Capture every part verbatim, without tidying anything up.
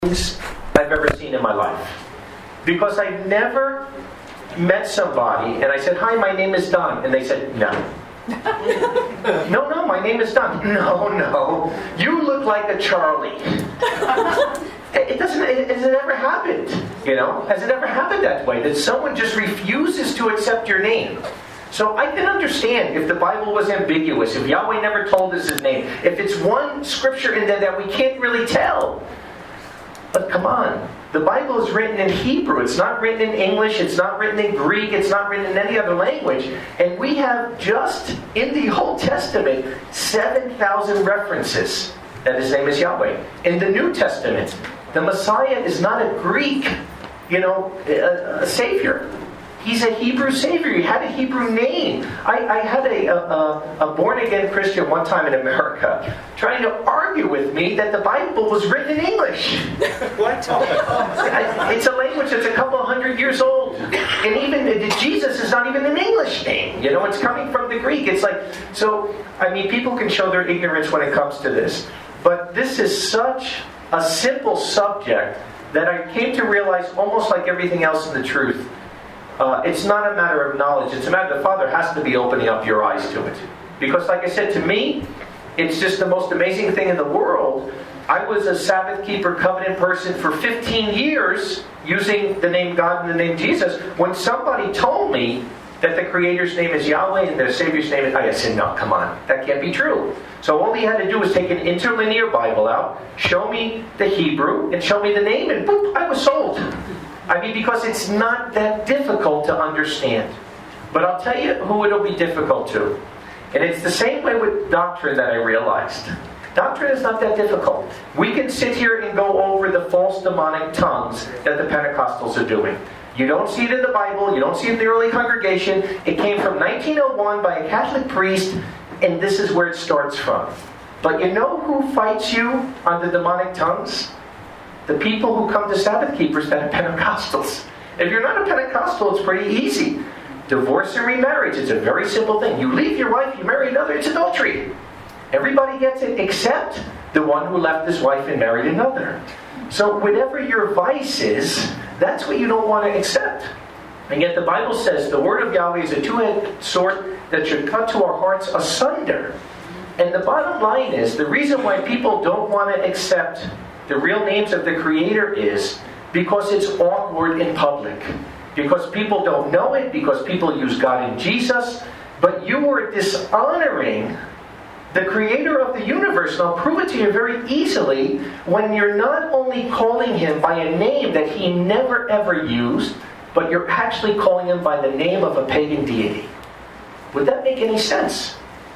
things I've ever seen in my life. Because I've never met somebody and I said, "Hi, my name is Don." And they said, "No." no, no, my name is Don. No, no. You look like a Charlie. It doesn't, it, has it ever happened? You know? Has it ever happened that way? That someone just refuses to accept your name? So I can understand if the Bible was ambiguous, if Yahweh never told us His name, if it's one scripture in there that we can't really tell. But come on, the Bible is written in Hebrew. It's not written in English. It's not written in Greek. It's not written in any other language. And we have just in the Old Testament seven thousand references that His name is Yahweh. In the New Testament, the Messiah is not a Greek, you know, a, a savior. He's a Hebrew savior. He had a Hebrew name. I, I had a, a, a born-again Christian one time in America trying to argue with me that the Bible was written in English. What? I, it's a language that's a couple hundred years old. And even Jesus is not even an English name. You know, it's coming from the Greek. It's like, so, I mean, people can show their ignorance when it comes to this. But this is such a simple subject that I came to realize, almost like everything else in the truth, Uh, it's not a matter of knowledge. It's a matter the Father has to be opening up your eyes to it. Because like I said, to me, it's just the most amazing thing in the world. I was a Sabbath keeper, covenant person for fifteen years using the name God and the name Jesus. When somebody told me that the Creator's name is Yahweh and the Savior's name is... I said, no, come on. That can't be true. So all he had to do was take an interlinear Bible out, show me the Hebrew, and show me the name, and boop, I was sold. I mean, because it's not that difficult to understand. But I'll tell you who it'll be difficult to. And it's the same way with doctrine that I realized. Doctrine is not that difficult. We can sit here and go over the false demonic tongues that the Pentecostals are doing. You don't see it in the Bible. You don't see it in the early congregation. It came from nineteen oh one by a Catholic priest, and this is where it starts from. But you know who fights you on the demonic tongues? The people who come to Sabbath keepers that are Pentecostals. If you're not a Pentecostal, it's pretty easy. Divorce and remarriage, it's a very simple thing. You leave your wife, you marry another, it's adultery. Everybody gets it except the one who left his wife and married another. So whatever your vice is, that's what you don't want to accept. And yet the Bible says the word of Yahweh is a two-edged sword that should cut to our hearts asunder. And the bottom line is, the reason why people don't want to accept the real names of the Creator is because it's awkward in public. Because people don't know it, because people use God and Jesus. But you are dishonoring the Creator of the universe. And I'll prove it to you very easily when you're not only calling Him by a name that He never ever used, but you're actually calling Him by the name of a pagan deity. Would that make any sense?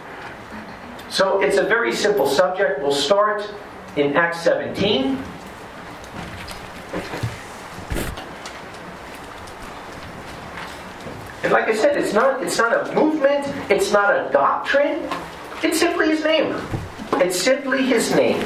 So it's a very simple subject. We'll start in Acts seventeen. And like I said, it's not it's not a movement, it's not a doctrine, it's simply His name. It's simply His name.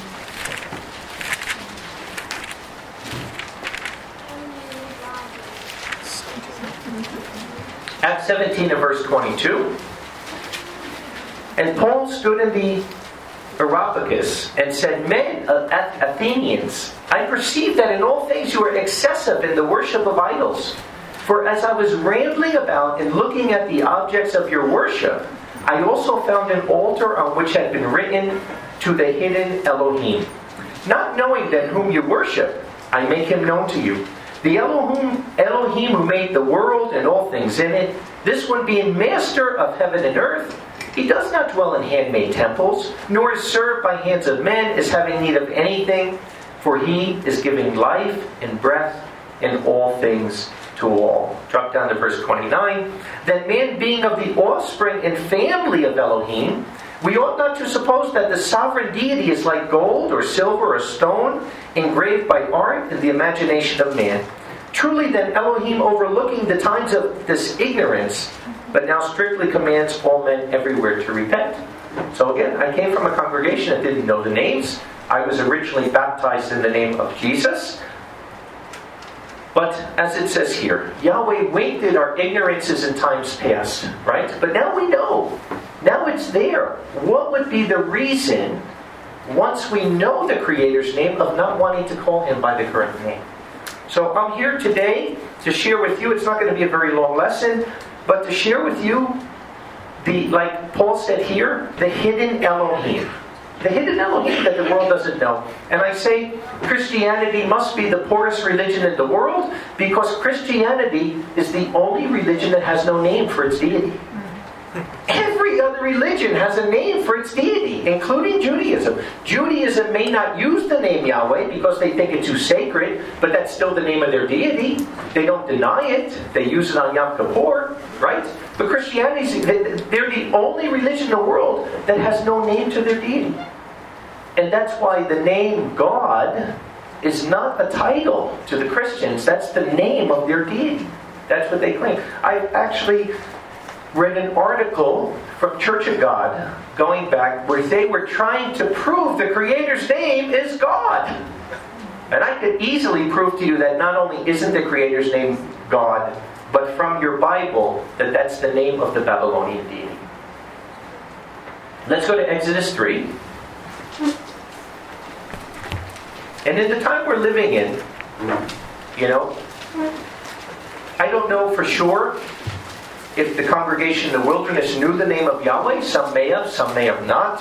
Acts seventeen and verse twenty-two. And Paul stood in the Areopagus and said, "Men of Athenians, I perceive that in all things you are excessive in the worship of idols. For as I was rambling about and looking at the objects of your worship, I also found an altar on which had been written, 'To the hidden Elohim.' Not knowing then whom you worship, I make him known to you. The Elohim, Elohim who made the world and all things in it, this one being master of heaven and earth, He does not dwell in handmade temples, nor is served by hands of men as having need of anything, for He is giving life and breath and all things to all." Drop down to verse twenty-nine. "Then man being of the offspring and family of Elohim, we ought not to suppose that the sovereign deity is like gold or silver or stone, engraved by art and the imagination of man. Truly then Elohim, overlooking the times of this ignorance, but now strictly commands all men everywhere to repent." So again, I came from a congregation that didn't know the names. I was originally baptized in the name of Jesus. But as it says here, Yahweh winked at our ignorances in times past, right? But now we know. Now it's there. What would be the reason once we know the Creator's name, of not wanting to call Him by the current name. So I'm here today to share with you, it's not going to be a very long lesson, but to share with you, the like Paul said here, the hidden Elohim. The hidden Elohim that the world doesn't know. And I say Christianity must be the poorest religion in the world because Christianity is the only religion that has no name for its deity. Every other religion has a name for its deity, including Judaism. Judaism may not use the name Yahweh because they think it's too sacred, but that's still the name of their deity. They don't deny it. They use it on Yom Kippur, right? But Christianity, they're the only religion in the world that has no name to their deity. And that's why the name God is not a title to the Christians. That's the name of their deity. That's what they claim. I actually read an article from Church of God going back where they were trying to prove the Creator's name is God. And I could easily prove to you that not only isn't the Creator's name God, but from your Bible that that's the name of the Babylonian deity. Let's go to Exodus three. And in the time we're living in, you know, I don't know for sure if the congregation in the wilderness knew the name of Yahweh. Some may have, some may have not.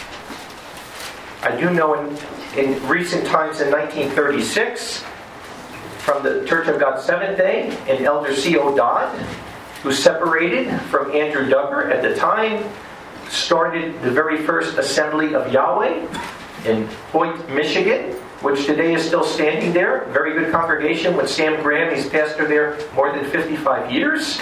I do know in, in recent times in nineteen thirty-six, from the Church of God Seventh Day, and Elder C O Dodd, who separated from Andrew Duggar at the time, started the very first Assembly of Yahweh in Hoyt, Michigan, which today is still standing there. Very good congregation with Sam Graham. He's pastor there more than fifty-five years.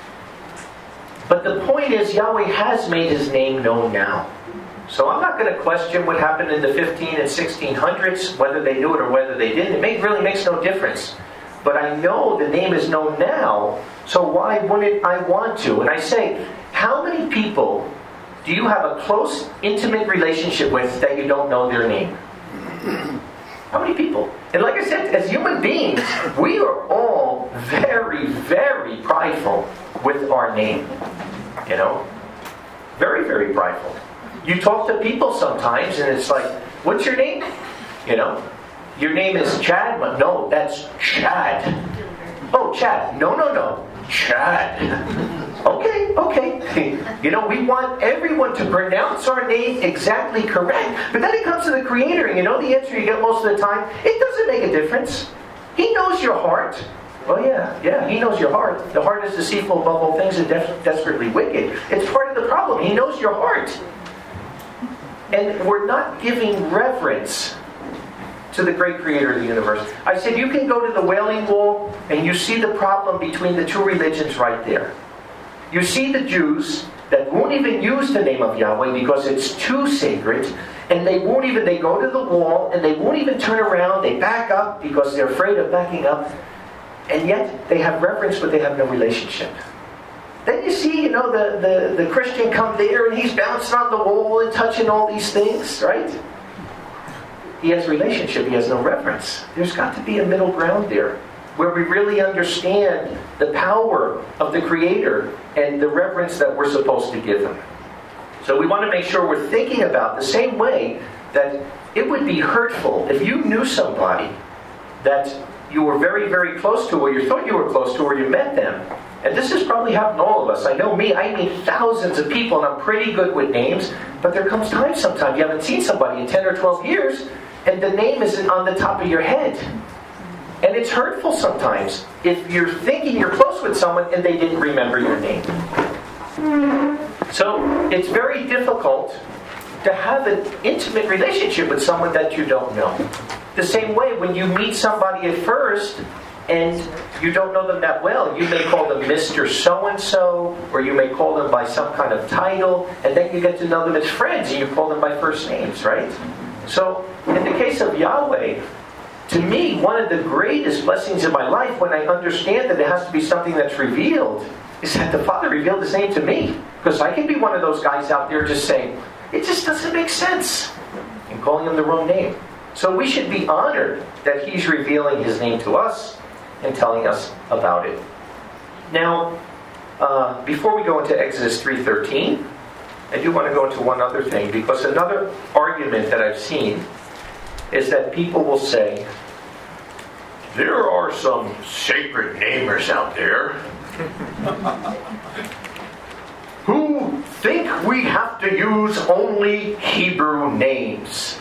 But the point is, Yahweh has made His name known now. So I'm not going to question what happened in the fifteen and sixteen hundreds, whether they knew it or whether they didn't. It may, really makes no difference. But I know the name is known now, so why wouldn't I want to? And I say, how many people do you have a close, intimate relationship with that you don't know their name? How many people? And like I said, as human beings, we are all very, very prideful with our name. You know? Very, very prideful. You talk to people sometimes and it's like, what's your name? You know? Your name is Chad? No, that's Chad. Oh, Chad. No, no, no. Chad. Okay, okay. You know, we want everyone to pronounce our name exactly correct. But then it comes to the Creator, and you know the answer you get most of the time? It doesn't make a difference. He knows your heart. Oh yeah, yeah, He knows your heart. The heart is deceitful above all things and de- desperately wicked. It's part of the problem. He knows your heart. And we're not giving reverence to the great Creator of the universe. I said, you can go to the Wailing Wall and you see the problem between the two religions right there. You see the Jews that won't even use the name of Yahweh because it's too sacred, and they won't even, they go to the wall and they won't even turn around, they back up because they're afraid of backing up, and yet they have reverence but they have no relationship. Then you see, you know, the, the, the Christian come there and he's bouncing on the wall and touching all these things, right? He has relationship, he has no reverence. There's got to be a middle ground there where we really understand the power of the Creator and the reverence that we're supposed to give Him. So we want to make sure we're thinking about the same way that it would be hurtful if you knew somebody that you were very, very close to, or you thought you were close to, or you met them. And this has probably happened to all of us. I know me, I meet thousands of people and I'm pretty good with names, but there comes time sometimes you haven't seen somebody in ten or twelve years and the name isn't on the top of your head. And it's hurtful sometimes if you're thinking you're close with someone and they didn't remember your name. So it's very difficult to have an intimate relationship with someone that you don't know. The same way when you meet somebody at first and you don't know them that well, you may call them Mister So-and-so, or you may call them by some kind of title, and then you get to know them as friends and you call them by first names, right? So in the case of Yahweh, to me, one of the greatest blessings in my life when I understand that it has to be something that's revealed is that the Father revealed His name to me. Because I can be one of those guys out there just saying, it just doesn't make sense, and calling Him the wrong name. So we should be honored that He's revealing His name to us and telling us about it. Now, uh, before we go into Exodus three thirteen, I do want to go into one other thing, because another argument that I've seen is that people will say, there are some sacred namers out there who think we have to use only Hebrew names.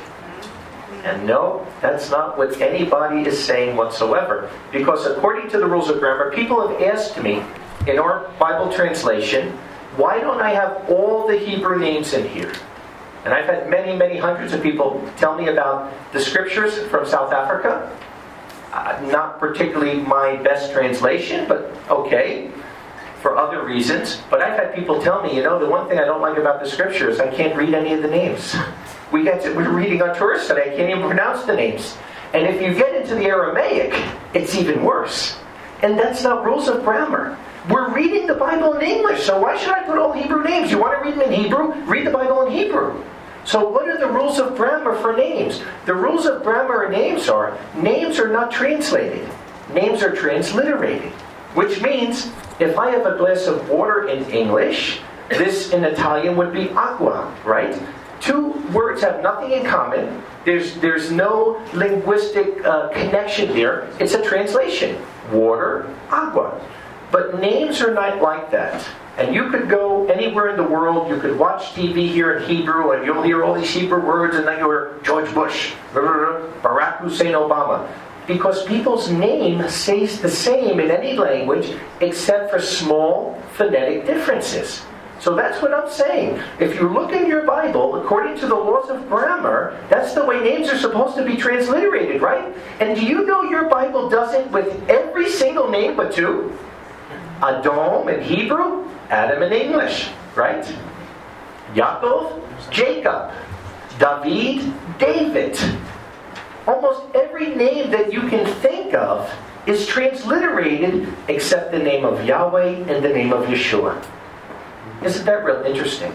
And no, that's not what anybody is saying whatsoever. Because according to the rules of grammar, people have asked me, in our Bible translation, why don't I have all the Hebrew names in here? And I've had many, many hundreds of people tell me about the scriptures from South Africa. Uh, not particularly my best translation, but okay, for other reasons. But I've had people tell me, you know, the one thing I don't like about the scriptures, I can't read any of the names. We get to, we're reading on tourists today, I can't even pronounce the names. And if you get into the Aramaic, it's even worse. And that's not rules of grammar. We're reading the Bible in English, so why should I put all Hebrew names? You want to read them in Hebrew? Read the Bible in Hebrew. So what are the rules of grammar for names? The rules of grammar and names are, names are not translated. Names are transliterated. Which means, if I have a glass of water in English, this in Italian would be acqua, right? Two words have nothing in common. There's, there's no linguistic uh, connection there. It's a translation. Water, agua. But names are not like that. And you could go anywhere in the world, you could watch T V here in Hebrew, and you'll hear all these Hebrew words, and then you hear George Bush, Barack Hussein Obama. Because people's name stays the same in any language, except for small phonetic differences. So that's what I'm saying. If you look in your Bible, according to the laws of grammar, that's the way names are supposed to be transliterated, right? And do you know your Bible does it with every single name but two? Adam in Hebrew, Adam in English, right? Yaakov, Jacob. David, David. Almost every name that you can think of is transliterated except the name of Yahweh and the name of Yeshua. Isn't that real interesting?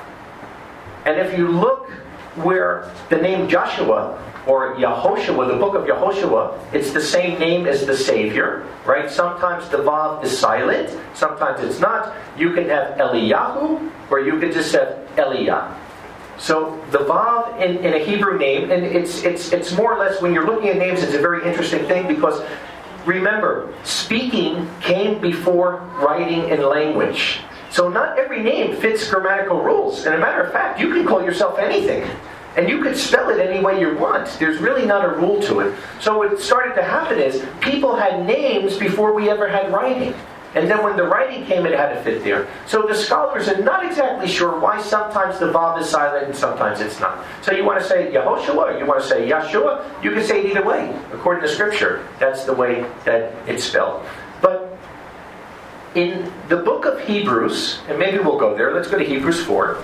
And if you look where the name Joshua or Yehoshua, the book of Yehoshua, it's the same name as the Savior, right? Sometimes the Vav is silent, sometimes it's not. You can have Eliyahu, or you could just have Eliyah. So the Vav in, in a Hebrew name, and it's it's it's more or less, when you're looking at names, it's a very interesting thing, because remember, speaking came before writing and language. So not every name fits grammatical rules. And as a matter of fact, you can call yourself anything. And you could spell it any way you want. There's really not a rule to it. So what started to happen is, people had names before we ever had writing. And then when the writing came, it had to fit there. So the scholars are not exactly sure why sometimes the Vav is silent and sometimes it's not. So you want to say Yehoshua, or you want to say Yeshua, you can say it either way. According to Scripture, that's the way that it's spelled. But in the book of Hebrews, and maybe we'll go there, let's go to Hebrews four.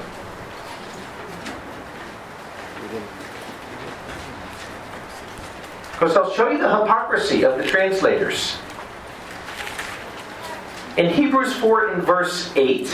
Because I'll show you the hypocrisy of the translators. In Hebrews four in verse eight,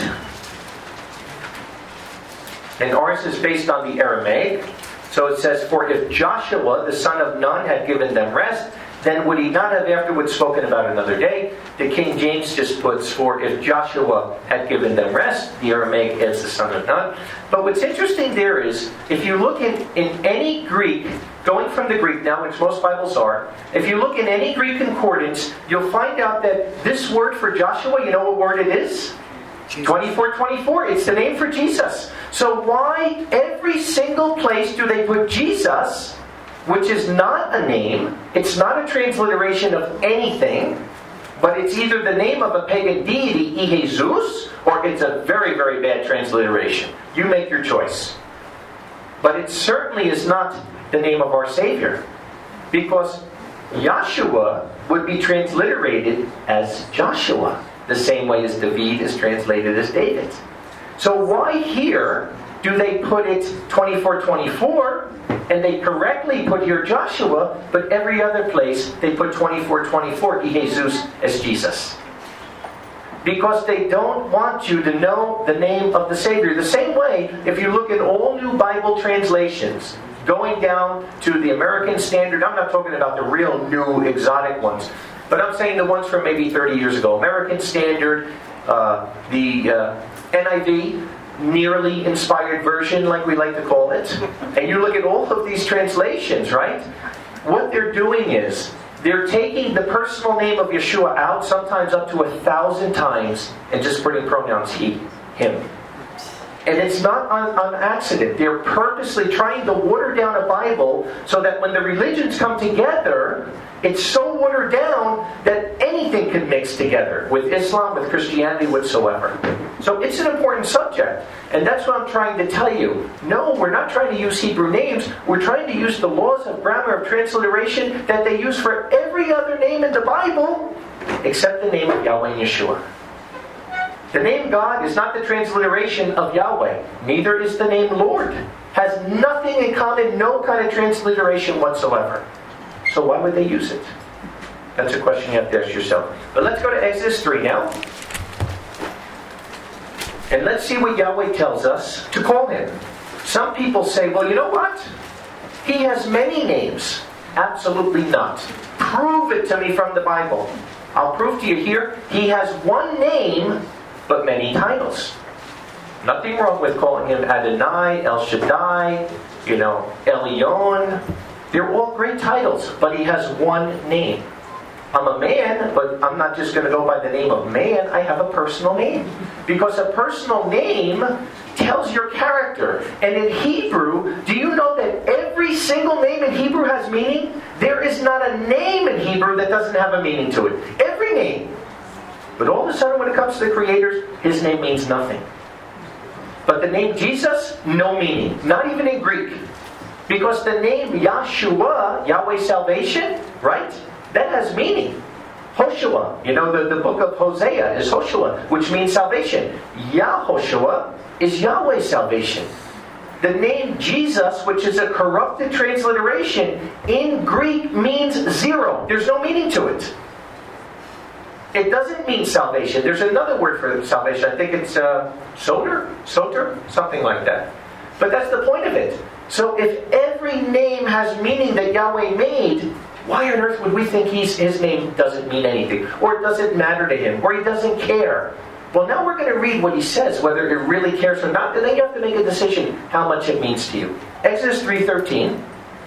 and ours is based on the Aramaic, so it says, "For if Joshua, the son of Nun, had given them rest, then would he not have afterwards spoken about another day?" The King James just puts, "For if Joshua had given them rest," the Aramaic adds the son of Nun. But what's interesting there is, if you look in, in any Greek, going from the Greek now, which most Bibles are, if you look in any Greek concordance, you'll find out that this word for Joshua, you know what word it is? twenty-four twenty-four. It's the name for Jesus. So why every single place do they put Jesus, which is not a name, it's not a transliteration of anything, but it's either the name of a pagan deity, Jesus, or it's a very, very bad transliteration. You make your choice. But it certainly is not the name of our Savior, because Yahshua would be transliterated as Joshua, the same way as David is translated as David. So why here do they put it twenty-four twenty-four, and they correctly put here Joshua, but every other place they put twenty-four twenty-four, Jesus, as Jesus? Because they don't want you to know the name of the Savior. The same way, if you look at all new Bible translations, going down to the American Standard, I'm not talking about the real new exotic ones, but I'm saying the ones from maybe thirty years ago. American Standard, uh, the uh, N I V, nearly inspired version, like we like to call it, and you look at all of these translations, right? What they're doing is, they're taking the personal name of Yeshua out, sometimes up to a thousand times, and just putting pronouns he, him. And it's not on, on accident. They're purposely trying to water down a Bible so that when the religions come together, it's so watered down that anything can mix together with Islam, with Christianity, whatsoever. So it's an important subject. And that's what I'm trying to tell you. No, we're not trying to use Hebrew names. We're trying to use the laws of grammar of transliteration that they use for every other name in the Bible except the name of Yahweh and Yeshua. The name God is not the transliteration of Yahweh. Neither is the name Lord. Has nothing in common, no kind of transliteration whatsoever. So why would they use it? That's a question you have to ask yourself. But let's go to Exodus three now. And let's see what Yahweh tells us to call Him. Some people say, well, you know what? He has many names. Absolutely not. Prove it to me from the Bible. I'll prove to you here. He has one name, but many titles. Nothing wrong with calling Him Adonai, El Shaddai, you know, Elyon. They're all great titles, but He has one name. I'm a man, but I'm not just going to go by the name of man. I have a personal name. Because a personal name tells your character. And in Hebrew, do you know that every single name in Hebrew has meaning? There is not a name in Hebrew that doesn't have a meaning to it. Every name. But all of a sudden when it comes to the creators, His name means nothing. But the name Jesus, no meaning. Not even in Greek. Because the name Yahshua, Yahweh salvation, right? That has meaning. Hoshua, you know, the, the book of Hosea is Hoshua, which means salvation. Yahoshua is Yahweh salvation. The name Jesus, which is a corrupted transliteration, in Greek means zero. There's no meaning to it. It doesn't mean salvation. There's another word for salvation. I think it's uh, soter, soter, something like that. But that's the point of it. So if every name has meaning that Yahweh made, why on earth would we think he's, his name doesn't mean anything? Or it doesn't matter to him? Or he doesn't care? Well, now we're going to read what he says, whether it really cares or not. And then you have to make a decision how much it means to you. Exodus three thirteen.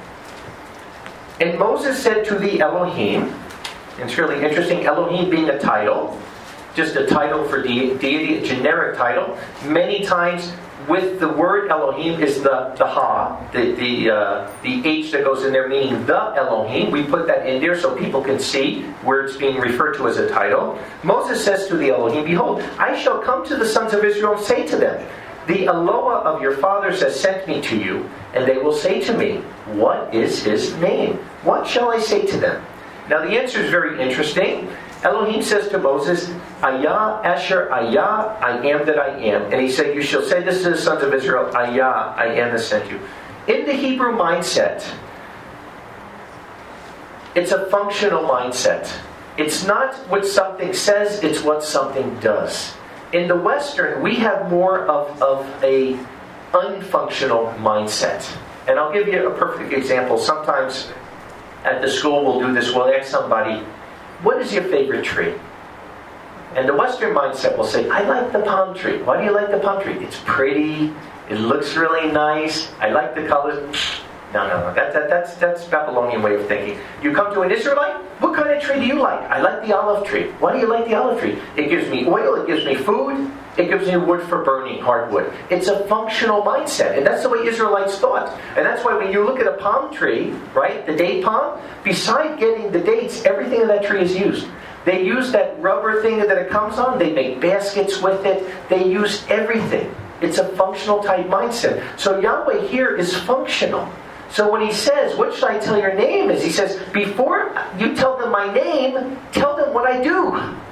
And Moses said to the Elohim, and it's really interesting, Elohim being a title, just a title for de- deity, a generic title. Many times with the word Elohim is the, the Ha, the the, uh, the H that goes in there, meaning the Elohim. We put that in there so people can see where it's being referred to as a title. Moses says to the Elohim, behold, I shall come to the sons of Israel and say to them, the Eloah of your fathers has sent me to you, and they will say to me, what is his name? What shall I say to them? Now the answer is very interesting. Elohim says to Moses, Ayah, Asher, Ayah, I am that I am. And he said, you shall say this to the sons of Israel, Ayah, I am that sent you. In the Hebrew mindset, it's a functional mindset. It's not what something says, it's what something does. In the Western, we have more of, of a unfunctional mindset. And I'll give you a perfect example. Sometimes at the school we'll do this. We'll ask somebody, what is your favorite tree? And the Western mindset will say, I like the palm tree. Why do you like the palm tree? It's pretty. It looks really nice. I like the colors. No, no, no. That, that, that's, that's Babylonian way of thinking. You come to an Israelite, what kind of tree do you like? I like the olive tree. Why do you like the olive tree? It gives me oil. It gives me food. It gives me wood for burning, hardwood. It's a functional mindset. And that's the way Israelites thought. And that's why when you look at a palm tree, right, the date palm, beside getting the dates, everything in that tree is used. They use that rubber thing that it comes on. They make baskets with it. They use everything. It's a functional type mindset. So Yahweh here is functional. So when he says, what should I tell your name is, he says, before you tell them my name, tell them what I do.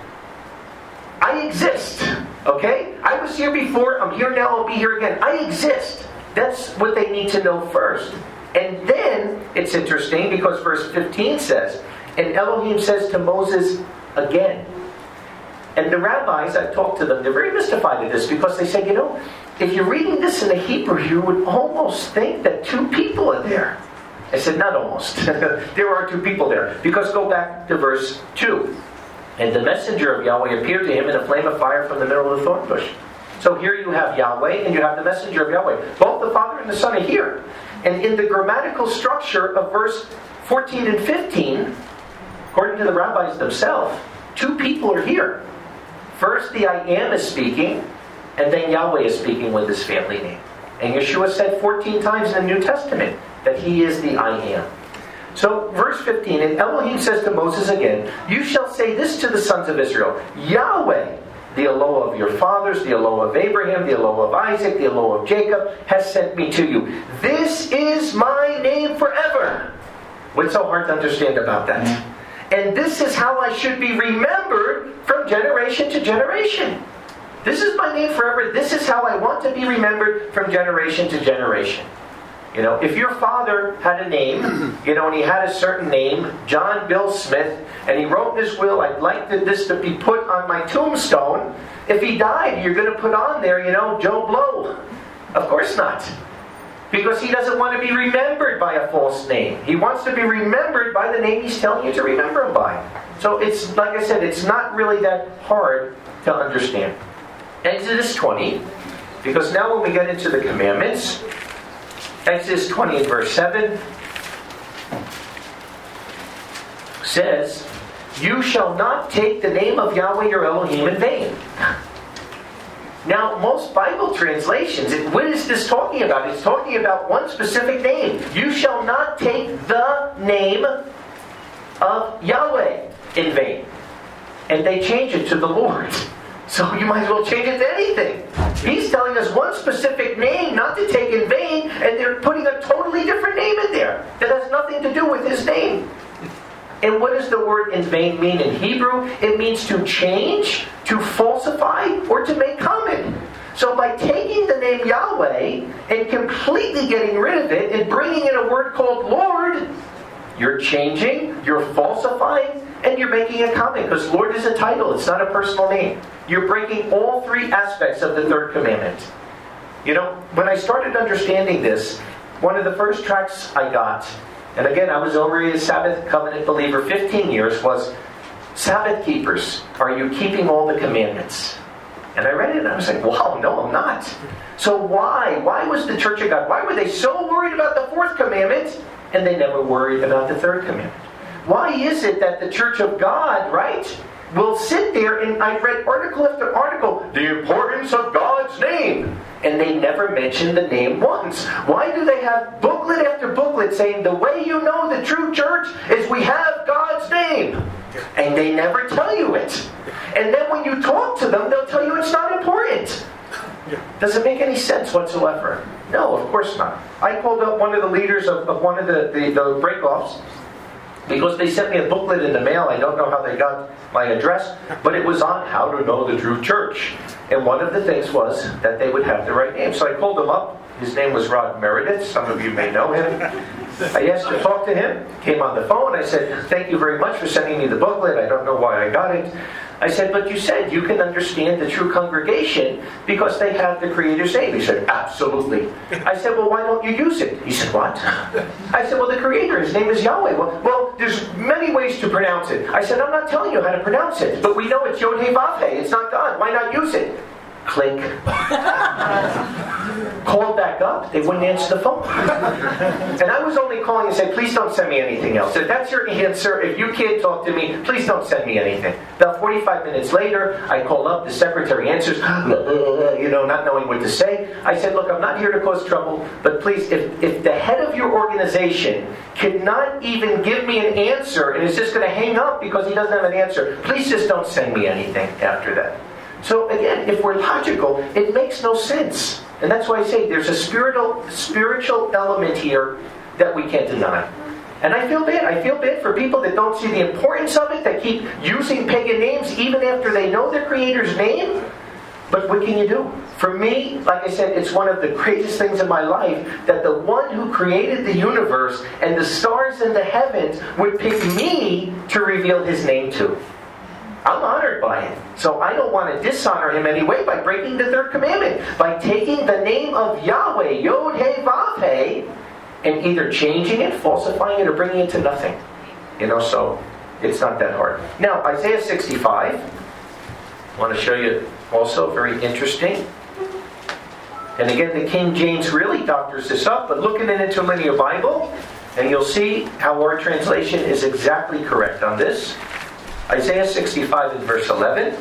I exist. Okay? I was here before, I'm here now, I'll be here again. I exist. That's what they need to know first. And then, it's interesting because verse fifteen says, and Elohim says to Moses again. And the rabbis, I've talked to them, they're very mystified at this because they say, you know, if you're reading this in the Hebrew, you would almost think that two people are there. I said, not almost. There are two people there. Because go back to verse two. And the messenger of Yahweh appeared to him in a flame of fire from the middle of the thorn bush. So here you have Yahweh and you have the messenger of Yahweh. Both the Father and the Son are here. And in the grammatical structure of verse fourteen and fifteen, according to the rabbis themselves, two people are here. First, the I Am is speaking, and then Yahweh is speaking with his family name. And Yeshua said fourteen times in the New Testament that he is the I Am. So, verse fifteen, and Elohim says to Moses again, "You shall say this to the sons of Israel, Yahweh, the Eloah of your fathers, the Eloah of Abraham, the Eloah of Isaac, the Eloah of Jacob, has sent me to you. This is my name forever." What's so hard to understand about that? And this is how I should be remembered from generation to generation. This is my name forever. This is how I want to be remembered from generation to generation. You know, if your father had a name, you know, and he had a certain name, John Bill Smith, and he wrote in his will, "I'd like this to be put on my tombstone." If he died, you're going to put on there, you know, Joe Blow. Of course not. Because he doesn't want to be remembered by a false name. He wants to be remembered by the name he's telling you to remember him by. So it's, like I said, it's not really that hard to understand. Exodus twenty, because now when we get into the commandments, Exodus twenty and verse seven says, "You shall not take the name of Yahweh your Elohim in vain." Now, most Bible translations, what is this talking about? It's talking about one specific name. You shall not take the name of Yahweh in vain. And they change it to the Lord. So you might as well change it to anything. He's telling us one specific name not to take in vain, and they're putting a totally different name in there that has nothing to do with his name. And what does the word in vain mean in Hebrew? It means to change, to falsify, or to make common. So by taking the name Yahweh and completely getting rid of it and bringing in a word called Lord, you're changing, you're falsifying, and you're making it common. Because Lord is a title, it's not a personal name. You're breaking all three aspects of the third commandment. You know, when I started understanding this, one of the first tracts I got, and again, I was already a Sabbath covenant believer fifteen years, was Sabbath keepers, are you keeping all the commandments? And I read it and I was like, wow, no, I'm not. So why? Why was the Church of God, why were they so worried about the fourth commandment and they never worried about the third commandment? Why is it that the Church of God, right, will sit there, and I read article after article, the importance of God's name, and they never mention the name once? Why do they have booklet after booklet saying the way you know the true church is we have God's name? And they never tell you it. And then when you talk to them, they'll tell you it's not important. Does it make any sense whatsoever? No, of course not. I called up one of the leaders of, of one of the, the, the break-offs, because they sent me a booklet in the mail. I don't know how they got my address, but it was on how to know the true church. And one of the things was that they would have the right name. So I called him up. His name was Rod Meredith. Some of you may know him. I asked to talk to him. Came on the phone. I said, "Thank you very much for sending me the booklet. I don't know why I got it." I said, "But you said you can understand the true congregation because they have the Creator's name." He said, "Absolutely." I said, "Well, why don't you use it?" He said, "What?" I said, "Well, the Creator, his name is Yahweh." Well, well, there's many ways to pronounce it. I said, "I'm not telling you how to pronounce it, but we know it's Yod-Heh-Vav-Heh. It's not God. Why not use it?" Click. Called back up, they wouldn't answer the phone. And I was only calling and said, "Please don't send me anything else. If that's your answer, if you can't talk to me, please don't send me anything." About forty-five minutes later, I called up, the secretary answers, you know, not knowing what to say. I said, "Look, I'm not here to cause trouble, but please, if, if the head of your organization cannot even give me an answer and is just going to hang up because he doesn't have an answer, please just don't send me anything after that." So again, if we're logical, it makes no sense. And that's why I say there's a spiritual spiritual element here that we can't deny. And I feel bad. I feel bad for people that don't see the importance of it, that keep using pagan names even after they know their Creator's name. But what can you do? For me, like I said, it's one of the greatest things in my life that the one who created the universe and the stars in the heavens would pick me to reveal his name to. I'm honored by it. So I don't want to dishonor him anyway by breaking the third commandment. By taking the name of Yahweh, Yod-Heh-Vav-Heh, and either changing it, falsifying it, or bringing it to nothing. You know, so it's not that hard. Now, Isaiah sixty-five. I want to show you also very interesting. And again, the King James really doctors this up, but look in the Interlinear Bible, and you'll see how our translation is exactly correct on this. Isaiah sixty-five and verse eleven.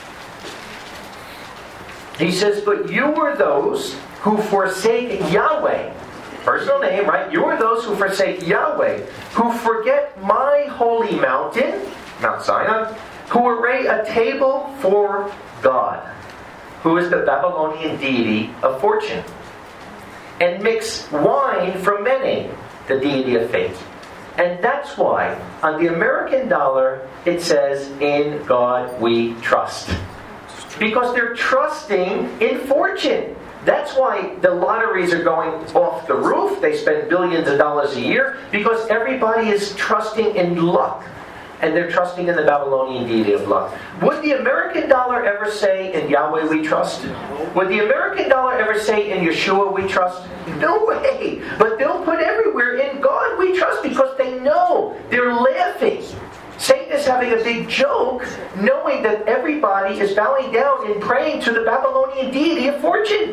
He says, "But you were those who forsake Yahweh." Personal name, right? You are those who forsake Yahweh, who forget my holy mountain, Mount Sinai, who array a table for God, who is the Babylonian deity of fortune, and mix wine from Mene, the deity of fate. And that's why on the American dollar it says, "In God we trust." Because they're trusting in fortune. That's why the lotteries are going off the roof. They spend billions of dollars a year because everybody is trusting in luck. And they're trusting in the Babylonian deity of luck. Would the American dollar ever say, "In Yahweh we trust"? Would the American dollar ever say, "In Yeshua we trust"? No way. But they'll put everywhere, "In God we trust," because they know. They're laughing. Satan is having a big joke, knowing that everybody is bowing down and praying to the Babylonian deity of fortune.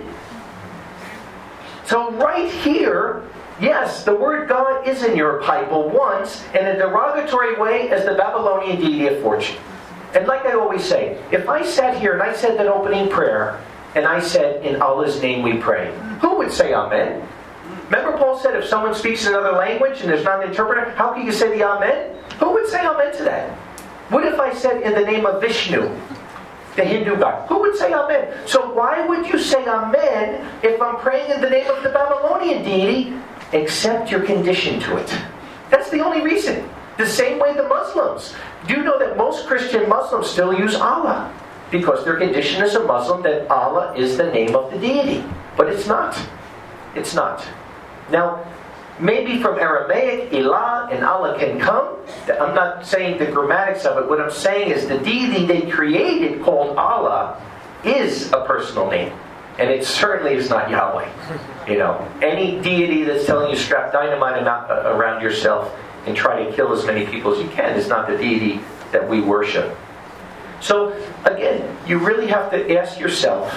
So right here, yes, the word God is in your Bible once in a derogatory way as the Babylonian deity of fortune. And like I always say, if I sat here and I said that opening prayer, and I said, "In Allah's name we pray," who would say Amen? Remember Paul said if someone speaks another language and there's not an interpreter, how can you say the Amen? Who would say Amen to that? What if I said in the name of Vishnu, the Hindu god? Who would say Amen? So why would you say Amen if I'm praying in the name of the Babylonian deity, except you're conditioned to it? That's the only reason. The same way the Muslims. Do you know that most Christian Muslims still use Allah? Because they're conditioned as a Muslim that Allah is the name of the deity. But it's not. It's not. Now, maybe from Aramaic, Ilah and Allah can come. I'm not saying the grammatics of it. What I'm saying is the deity they created called Allah is a personal name. And it certainly is not Yahweh. You know, any deity that's telling you strap dynamite around yourself and try to kill as many people as you can is not the deity that we worship. So, again, you really have to ask yourself,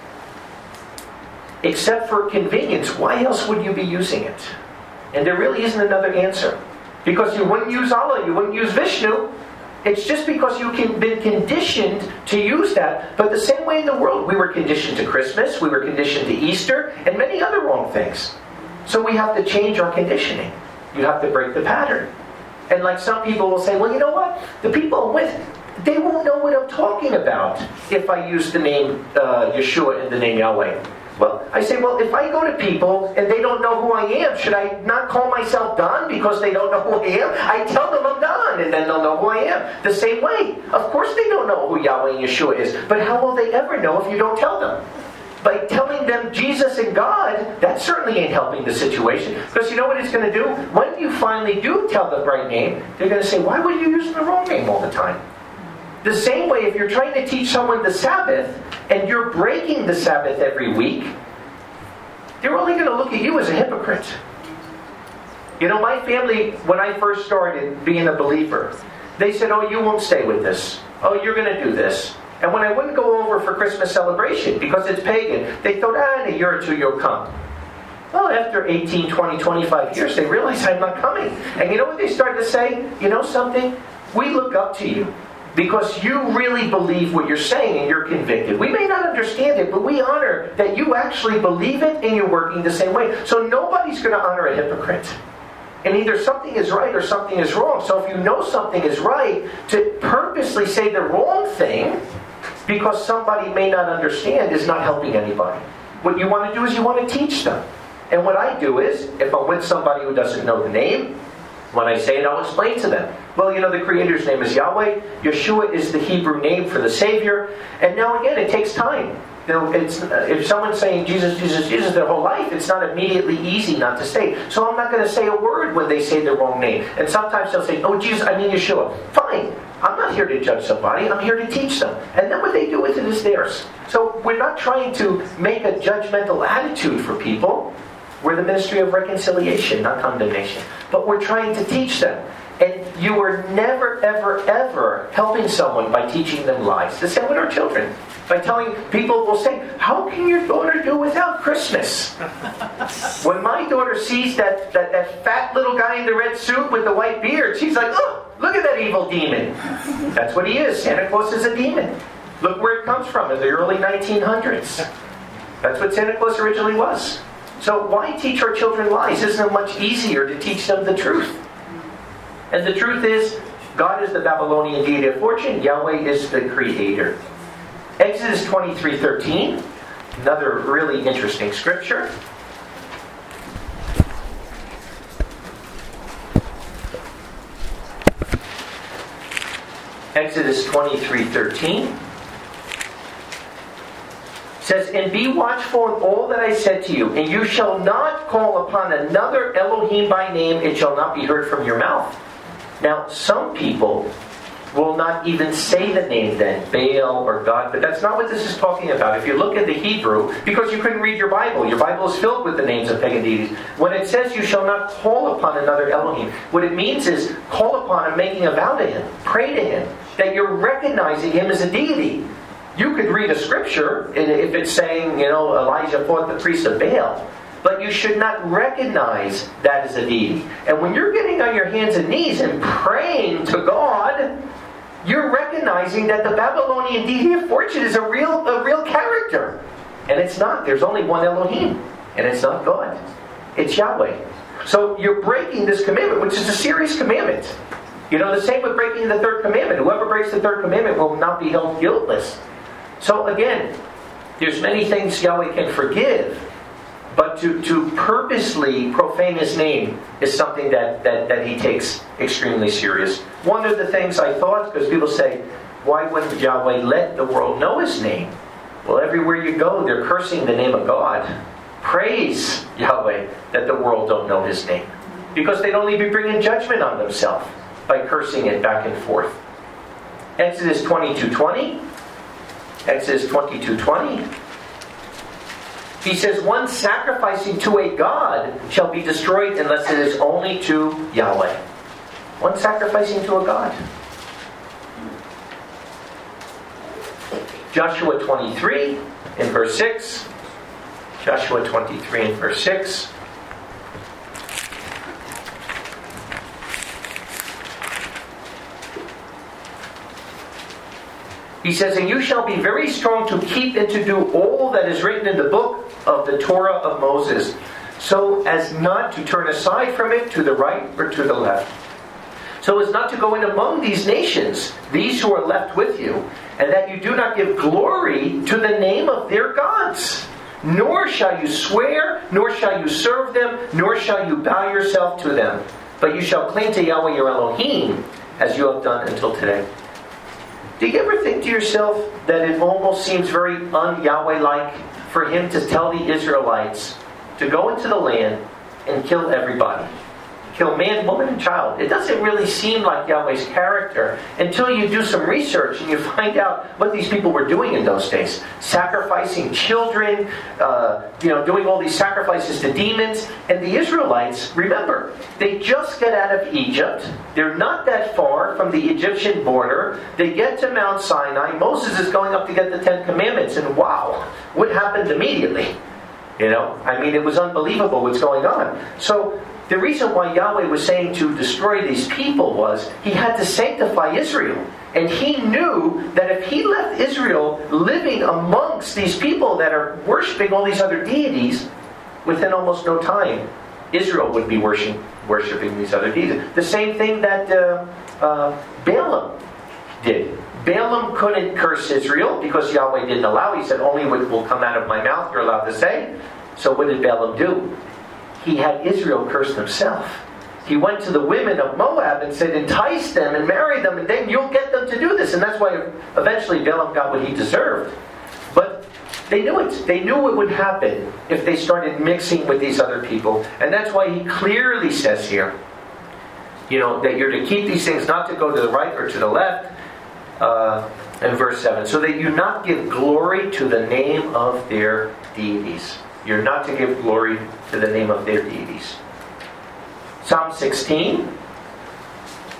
except for convenience, why else would you be using it? And there really isn't another answer. Because you wouldn't use Allah, you wouldn't use Vishnu. It's just because you've been conditioned to use that. But the same way in the world, we were conditioned to Christmas, we were conditioned to Easter, and many other wrong things. So we have to change our conditioning. You have to break the pattern. And like some people will say, well, you know what? The people I'm with, they won't know what I'm talking about if I use the name uh, Yeshua and the name Yahweh. Well, I say, well, if I go to people and they don't know who I am, should I not call myself Don because they don't know who I am? I tell them I'm Don, and then they'll know who I am. The same way. Of course they don't know who Yahweh and Yeshua is. But how will they ever know if you don't tell them? By telling them Jesus and God, that certainly ain't helping the situation. Because you know what it's going to do? When you finally do tell the right name, they're going to say, why were you using the wrong name all the time? The same way, if you're trying to teach someone the Sabbath, and you're breaking the Sabbath every week, they're only going to look at you as a hypocrite. You know, my family, when I first started being a believer, they said, oh, you won't stay with this. Oh, you're going to do this. And when I wouldn't go over for Christmas celebration, because it's pagan, they thought, ah, in a year or two you'll come. Well, after eighteen, twenty, twenty-five years, they realized I'm not coming. And you know what they started to say? You know something? We look up to you. Because you really believe what you're saying and you're convicted. We may not understand it, but we honor that you actually believe it and you're working the same way. So nobody's going to honor a hypocrite. And either something is right or something is wrong. So if you know something is right, to purposely say the wrong thing because somebody may not understand is not helping anybody. What you want to do is you want to teach them. And what I do is, if I'm with somebody who doesn't know the name, when I say it, I'll explain to them. Well, you know, the Creator's name is Yahweh. Yeshua is the Hebrew name for the Savior. And now again, it takes time. You know, it's, if someone's saying Jesus, Jesus, Jesus their whole life, it's not immediately easy not to say. So I'm not going to say a word when they say the wrong name. And sometimes they'll say, oh, Jesus, I mean Yeshua. Fine. I'm not here to judge somebody. I'm here to teach them. And then what they do with it is theirs. So we're not trying to make a judgmental attitude for people. We're the ministry of reconciliation, not condemnation. But we're trying to teach them. And you are never, ever, ever helping someone by teaching them lies. The same with our children. By telling people, will say, how can your daughter do without Christmas? When my daughter sees that, that, that fat little guy in the red suit with the white beard, she's like, oh, look at that evil demon. That's what he is. Santa Claus is a demon. Look where it comes from, in the early nineteen hundreds. That's what Santa Claus originally was. So why teach our children lies? Isn't it much easier to teach them the truth? And the truth is, God is the Babylonian deity of fortune. Yahweh is the creator. Exodus twenty-three thirteen, another really interesting scripture. Exodus twenty-three thirteen says, and be watchful in all that I said to you, and you shall not call upon another Elohim by name, it shall not be heard from your mouth. Now, some people will not even say the name then, Baal or God, but that's not what this is talking about. If you look at the Hebrew, because you couldn't read your Bible, your Bible is filled with the names of pagan deities. When it says you shall not call upon another Elohim, what it means is call upon him, making a vow to him, pray to him, that you're recognizing him as a deity. You could read a scripture if it's saying, you know, Elijah fought the priest of Baal. But you should not recognize that as a deity. And when you're getting on your hands and knees and praying to God, you're recognizing that the Babylonian deity of fortune is a real, a real character. And it's not. There's only one Elohim. And it's not God. It's Yahweh. So you're breaking this commandment, which is a serious commandment. You know, the same with breaking the third commandment. Whoever breaks the third commandment will not be held guiltless. So again, there's many things Yahweh can forgive, but to, to purposely profane his name is something that, that, that he takes extremely serious. One of the things I thought, because people say, why wouldn't Yahweh let the world know his name? Well, everywhere you go, they're cursing the name of God. Praise Yahweh that the world don't know his name. Because they'd only be bringing judgment on themselves by cursing it back and forth. Exodus twenty-two twenty. Exodus twenty-two twenty. He says, one sacrificing to a god shall be destroyed unless it is only to Yahweh. One sacrificing to a god. Joshua twenty-three in verse six. Joshua twenty-three in verse six. He says, and you shall be very strong to keep and to do all that is written in the book of the Torah of Moses, so as not to turn aside from it to the right or to the left. So as not to go in among these nations, these who are left with you, and that you do not give glory to the name of their gods. Nor shall you swear, nor shall you serve them, nor shall you bow yourself to them. But you shall cling to Yahweh your Elohim, as you have done until today. Do you ever think to yourself that it almost seems very un-Yahweh-like for him to tell the Israelites to go into the land and kill everybody? Kill man, woman, and child. It doesn't really seem like Yahweh's character until you do some research and you find out what these people were doing in those days. Sacrificing children, uh, you know, doing all these sacrifices to demons. And the Israelites, remember, they just get out of Egypt. They're not that far from the Egyptian border. They get to Mount Sinai. Moses is going up to get the Ten Commandments. And wow, what happened immediately? You know, I mean, it was unbelievable what's going on. So the reason why Yahweh was saying to destroy these people was he had to sanctify Israel. And he knew that if he left Israel living amongst these people that are worshiping all these other deities, within almost no time, Israel would be worshiping, worshiping these other deities. The same thing that uh, uh, Balaam did. Balaam couldn't curse Israel because Yahweh didn't allow. He said, only what will come out of my mouth you're allowed to say. So what did Balaam do? He had Israel curse himself. He went to the women of Moab and said, entice them and marry them, and then you'll get them to do this. And that's why eventually Balaam got what he deserved. But they knew it. They knew what would happen if they started mixing with these other people. And that's why he clearly says here, you know, that you're to keep these things, not to go to the right or to the left. Uh, in verse seven, so that you not give glory to the name of their deities. You're not to give glory to the name of their deities. Psalm sixteen.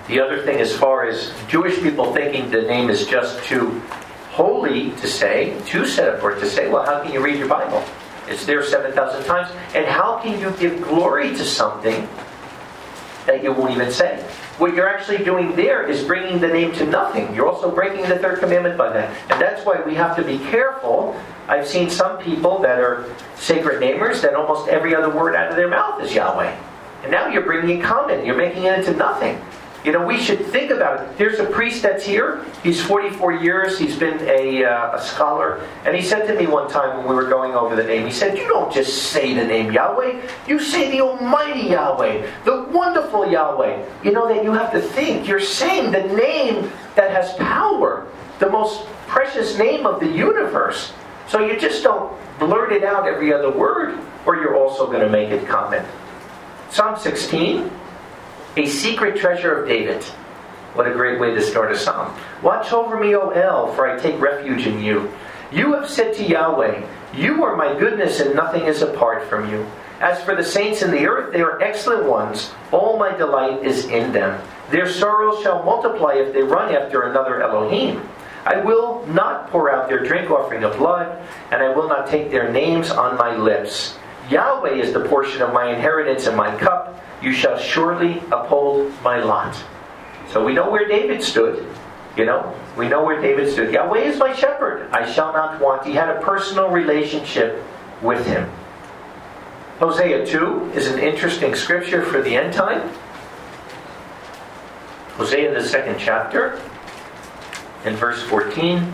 The other thing, as far as Jewish people thinking the name is just too holy to say, too set apart to say, well, how can you read your Bible? It's there seven thousand times. And how can you give glory to something that you won't even say? What you're actually doing there is bringing the name to nothing. You're also breaking the third commandment by that. And that's why we have to be careful. I've seen some people that are sacred namers that almost every other word out of their mouth is Yahweh. And now you're bringing it common. You're making it into nothing. You know, we should think about it. There's a priest that's here. He's forty-four years. He's been a, uh, a scholar. And he said to me one time when we were going over the name, he said, you don't just say the name Yahweh. You say the Almighty Yahweh, the wonderful Yahweh. You know that you have to think. You're saying the name that has power, the most precious name of the universe. So you just don't blurt it out every other word, or you're also going to make it common. Psalm sixteen. A secret treasure of David. What a great way to start a psalm. Watch over me, O El, for I take refuge in you. You have said to Yahweh, you are my goodness and nothing is apart from you. As for the saints in the earth, they are excellent ones. All my delight is in them. Their sorrows shall multiply if they run after another Elohim. I will not pour out their drink offering of blood, and I will not take their names on my lips. Yahweh is the portion of my inheritance and my cup. You shall surely uphold my lot. So we know where David stood. You know, we know where David stood. Yahweh is my shepherd. I shall not want. He had a personal relationship with him. Hosea two is an interesting scripture for the end time. Hosea, the second chapter, in verse fourteen.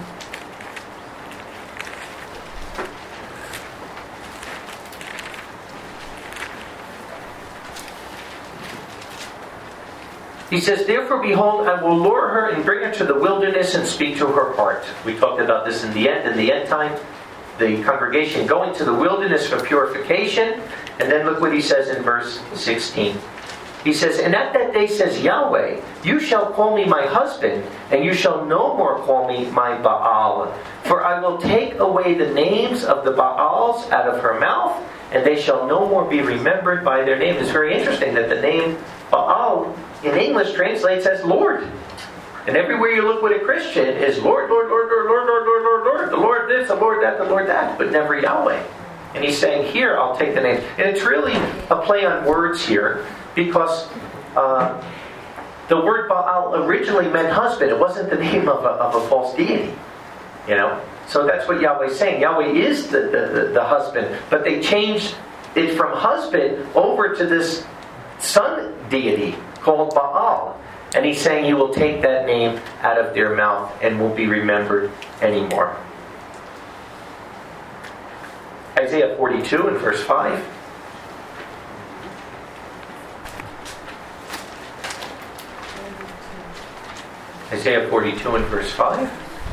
He says, therefore, behold, I will lure her and bring her to the wilderness and speak to her heart. We talked about this in the end, in the end time. The congregation going to the wilderness for purification. And then look what he says in verse sixteen. He says, and at that day says Yahweh, you shall call me my husband, and you shall no more call me my Baal. For I will take away the names of the Baals out of her mouth, and they shall no more be remembered by their name. It's very interesting that the name Baal in English translates as Lord. And everywhere you look with a Christian is Lord, Lord, Lord, Lord, Lord, Lord, Lord, Lord, Lord. The Lord this, the Lord that, the Lord that, but never Yahweh. And he's saying, here, I'll take the name. And it's really a play on words here, because uh, the word Baal originally meant husband. It wasn't the name of a, of a false deity. You know? So that's what Yahweh's saying. Yahweh is the, the, the, the husband. But they changed it from husband over to this son deity called Baal. And he's saying he will take that name out of their mouth and won't be remembered anymore. Isaiah forty-two and verse five. Isaiah forty-two and verse five.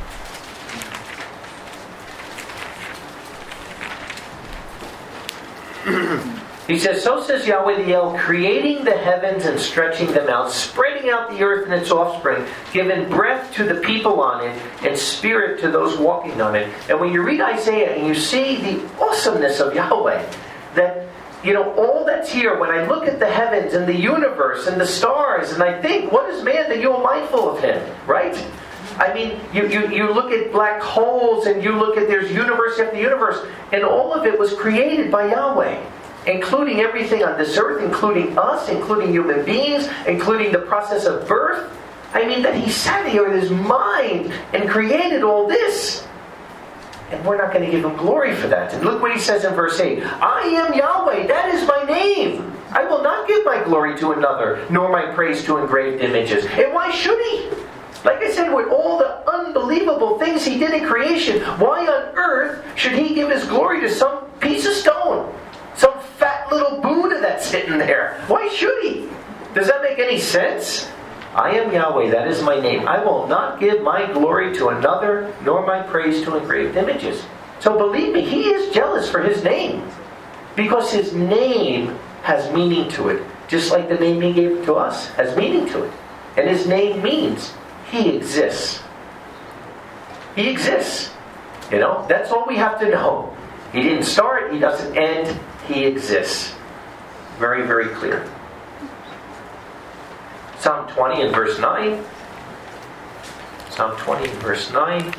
He says, so says Yahweh the El, creating the heavens and stretching them out, spreading out the earth and its offspring, giving breath to the people on it, and spirit to those walking on it. And when you read Isaiah and you see the awesomeness of Yahweh, that, you know, all that's here, when I look at the heavens and the universe and the stars, and I think, what is man that you are mindful of him, right? I mean, you, you, you look at black holes and you look at there's universe after universe, and all of it was created by Yahweh. Including everything on this earth, including us, including human beings, including the process of birth. I mean, that he sat here in his mind and created all this. And we're not going to give him glory for that. And look what he says in verse eight. I am Yahweh, that is my name. I will not give my glory to another, nor my praise to engraved images. And why should he? Like I said, with all the unbelievable things he did in creation, why on earth should he give his glory to some piece of stone? Some fat little Buddha that's sitting there. Why should he? Does that make any sense? I am Yahweh, that is my name. I will not give my glory to another, nor my praise to engraved images. So believe me, he is jealous for his name. Because his name has meaning to it. Just like the name he gave to us has meaning to it. And his name means he exists. He exists. You know, that's all we have to know. He didn't start, he doesn't end, he exists. Very, very clear. Psalm twenty and verse nine. Psalm twenty and verse nine.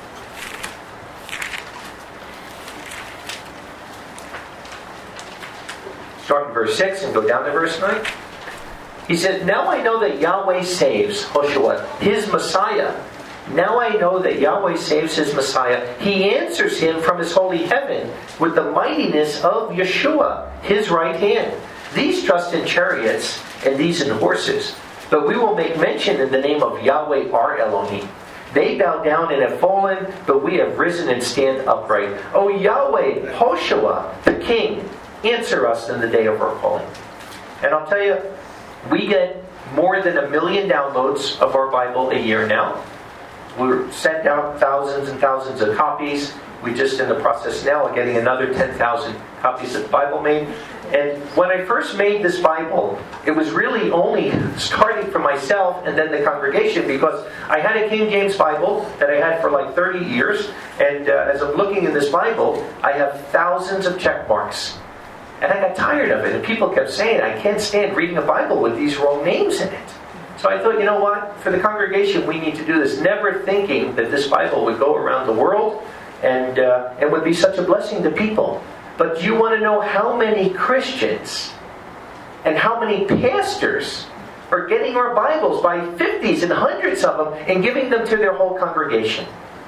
Start in verse six and go down to verse nine. He says, now I know that Yahweh saves Hoshua, his Messiah. Now I know that Yahweh saves his Messiah. He answers him from his holy heaven with the mightiness of Yeshua, his right hand. These trust in chariots and these in horses. But we will make mention in the name of Yahweh our Elohim. They bow down and have fallen, but we have risen and stand upright. O Yahweh, Hoshua, the King, answer us in the day of our calling. And I'll tell you, we get more than a million downloads of our Bible a year now. We send out thousands and thousands of copies. We're just in the process now of getting another ten thousand copies of the Bible made. And when I first made this Bible, it was really only starting for myself and then the congregation, because I had a King James Bible that I had for like thirty years. And uh, as I'm looking in this Bible, I have thousands of check marks. And I got tired of it. And people kept saying, I can't stand reading a Bible with these wrong names in it. So I thought, you know what? For the congregation, we need to do this. Never thinking that this Bible would go around the world and, uh, and would be such a blessing to people. But you want to know how many Christians and how many pastors are getting our Bibles by fifties and hundreds of them and giving them to their whole congregation.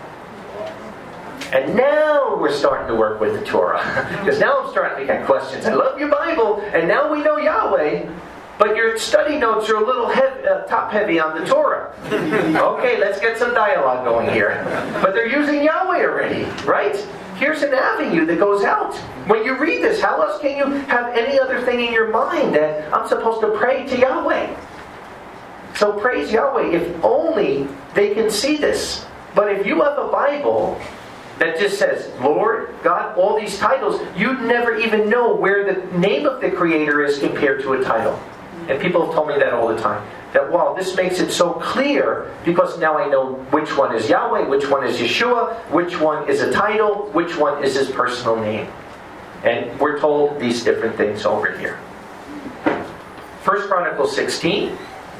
And now we're starting to work with the Torah. Because now I'm starting to get questions. I love your Bible, and now we know Yahweh, but your study notes are a little heavy, uh, top-heavy on the Torah. Okay, let's get some dialogue going here. But they're using Yahweh already, right? Here's an avenue that goes out. When you read this, how else can you have any other thing in your mind that I'm supposed to pray to Yahweh? So praise Yahweh if only they can see this. But if you have a Bible that just says, Lord, God, all these titles, you'd never even know where the name of the Creator is compared to a title. And people have told me that all the time. That, wow, this makes it so clear, because now I know which one is Yahweh, which one is Yeshua, which one is a title, which one is his personal name. And we're told these different things over here. First Chronicles sixteen.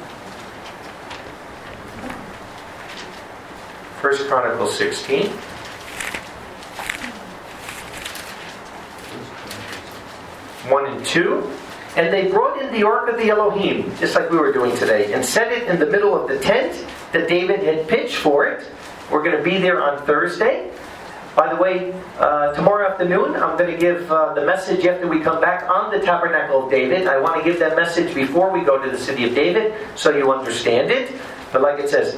First Chronicles sixteen. one and two. And they brought in the Ark of the Elohim, just like we were doing today, and set it in the middle of the tent that David had pitched for it. We're going to be there on Thursday. By the way, uh, tomorrow afternoon, I'm going to give uh, the message after we come back on the Tabernacle of David. I want to give that message before we go to the city of David, so you understand it. But like it says,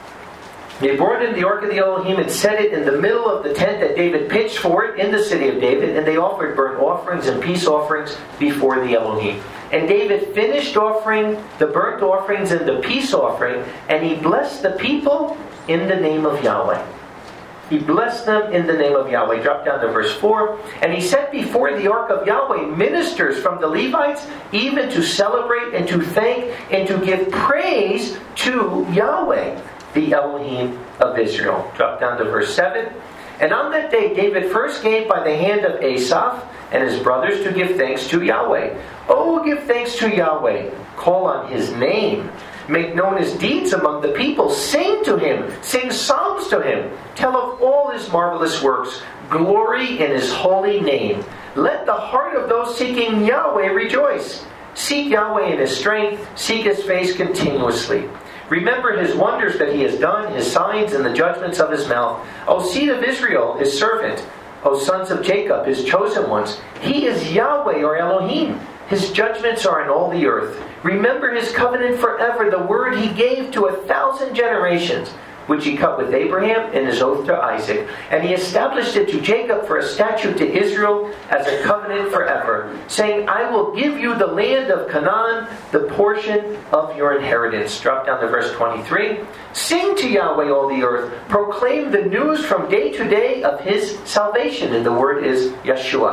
they brought in the Ark of the Elohim and set it in the middle of the tent that David pitched for it in the city of David, and they offered burnt offerings and peace offerings before the Elohim. And David finished offering the burnt offerings and the peace offering, and he blessed the people in the name of Yahweh. He blessed them in the name of Yahweh. Drop down to verse four. And he set before the Ark of Yahweh ministers from the Levites, even to celebrate and to thank and to give praise to Yahweh, the Elohim of Israel. Drop down to verse seven. And on that day David first gave by the hand of Asaph and his brothers to give thanks to Yahweh. Oh, give thanks to Yahweh. Call on his name. Make known his deeds among the people. Sing to him. Sing psalms to him. Tell of all his marvelous works. Glory in his holy name. Let the heart of those seeking Yahweh rejoice. Seek Yahweh in his strength. Seek his face continuously. Remember his wonders that he has done, his signs and the judgments of his mouth. O seed of Israel, his servant. O sons of Jacob, his chosen ones. He is Yahweh or Elohim. His judgments are in all the earth. Remember his covenant forever, the word he gave to a thousand generations, which he cut with Abraham and his oath to Isaac. And he established it to Jacob for a statute to Israel as a covenant forever, saying, I will give you the land of Canaan, the portion of your inheritance. Drop down to verse twenty-three. Sing to Yahweh, all the earth. Proclaim the news from day to day of his salvation. And the word is Yeshua.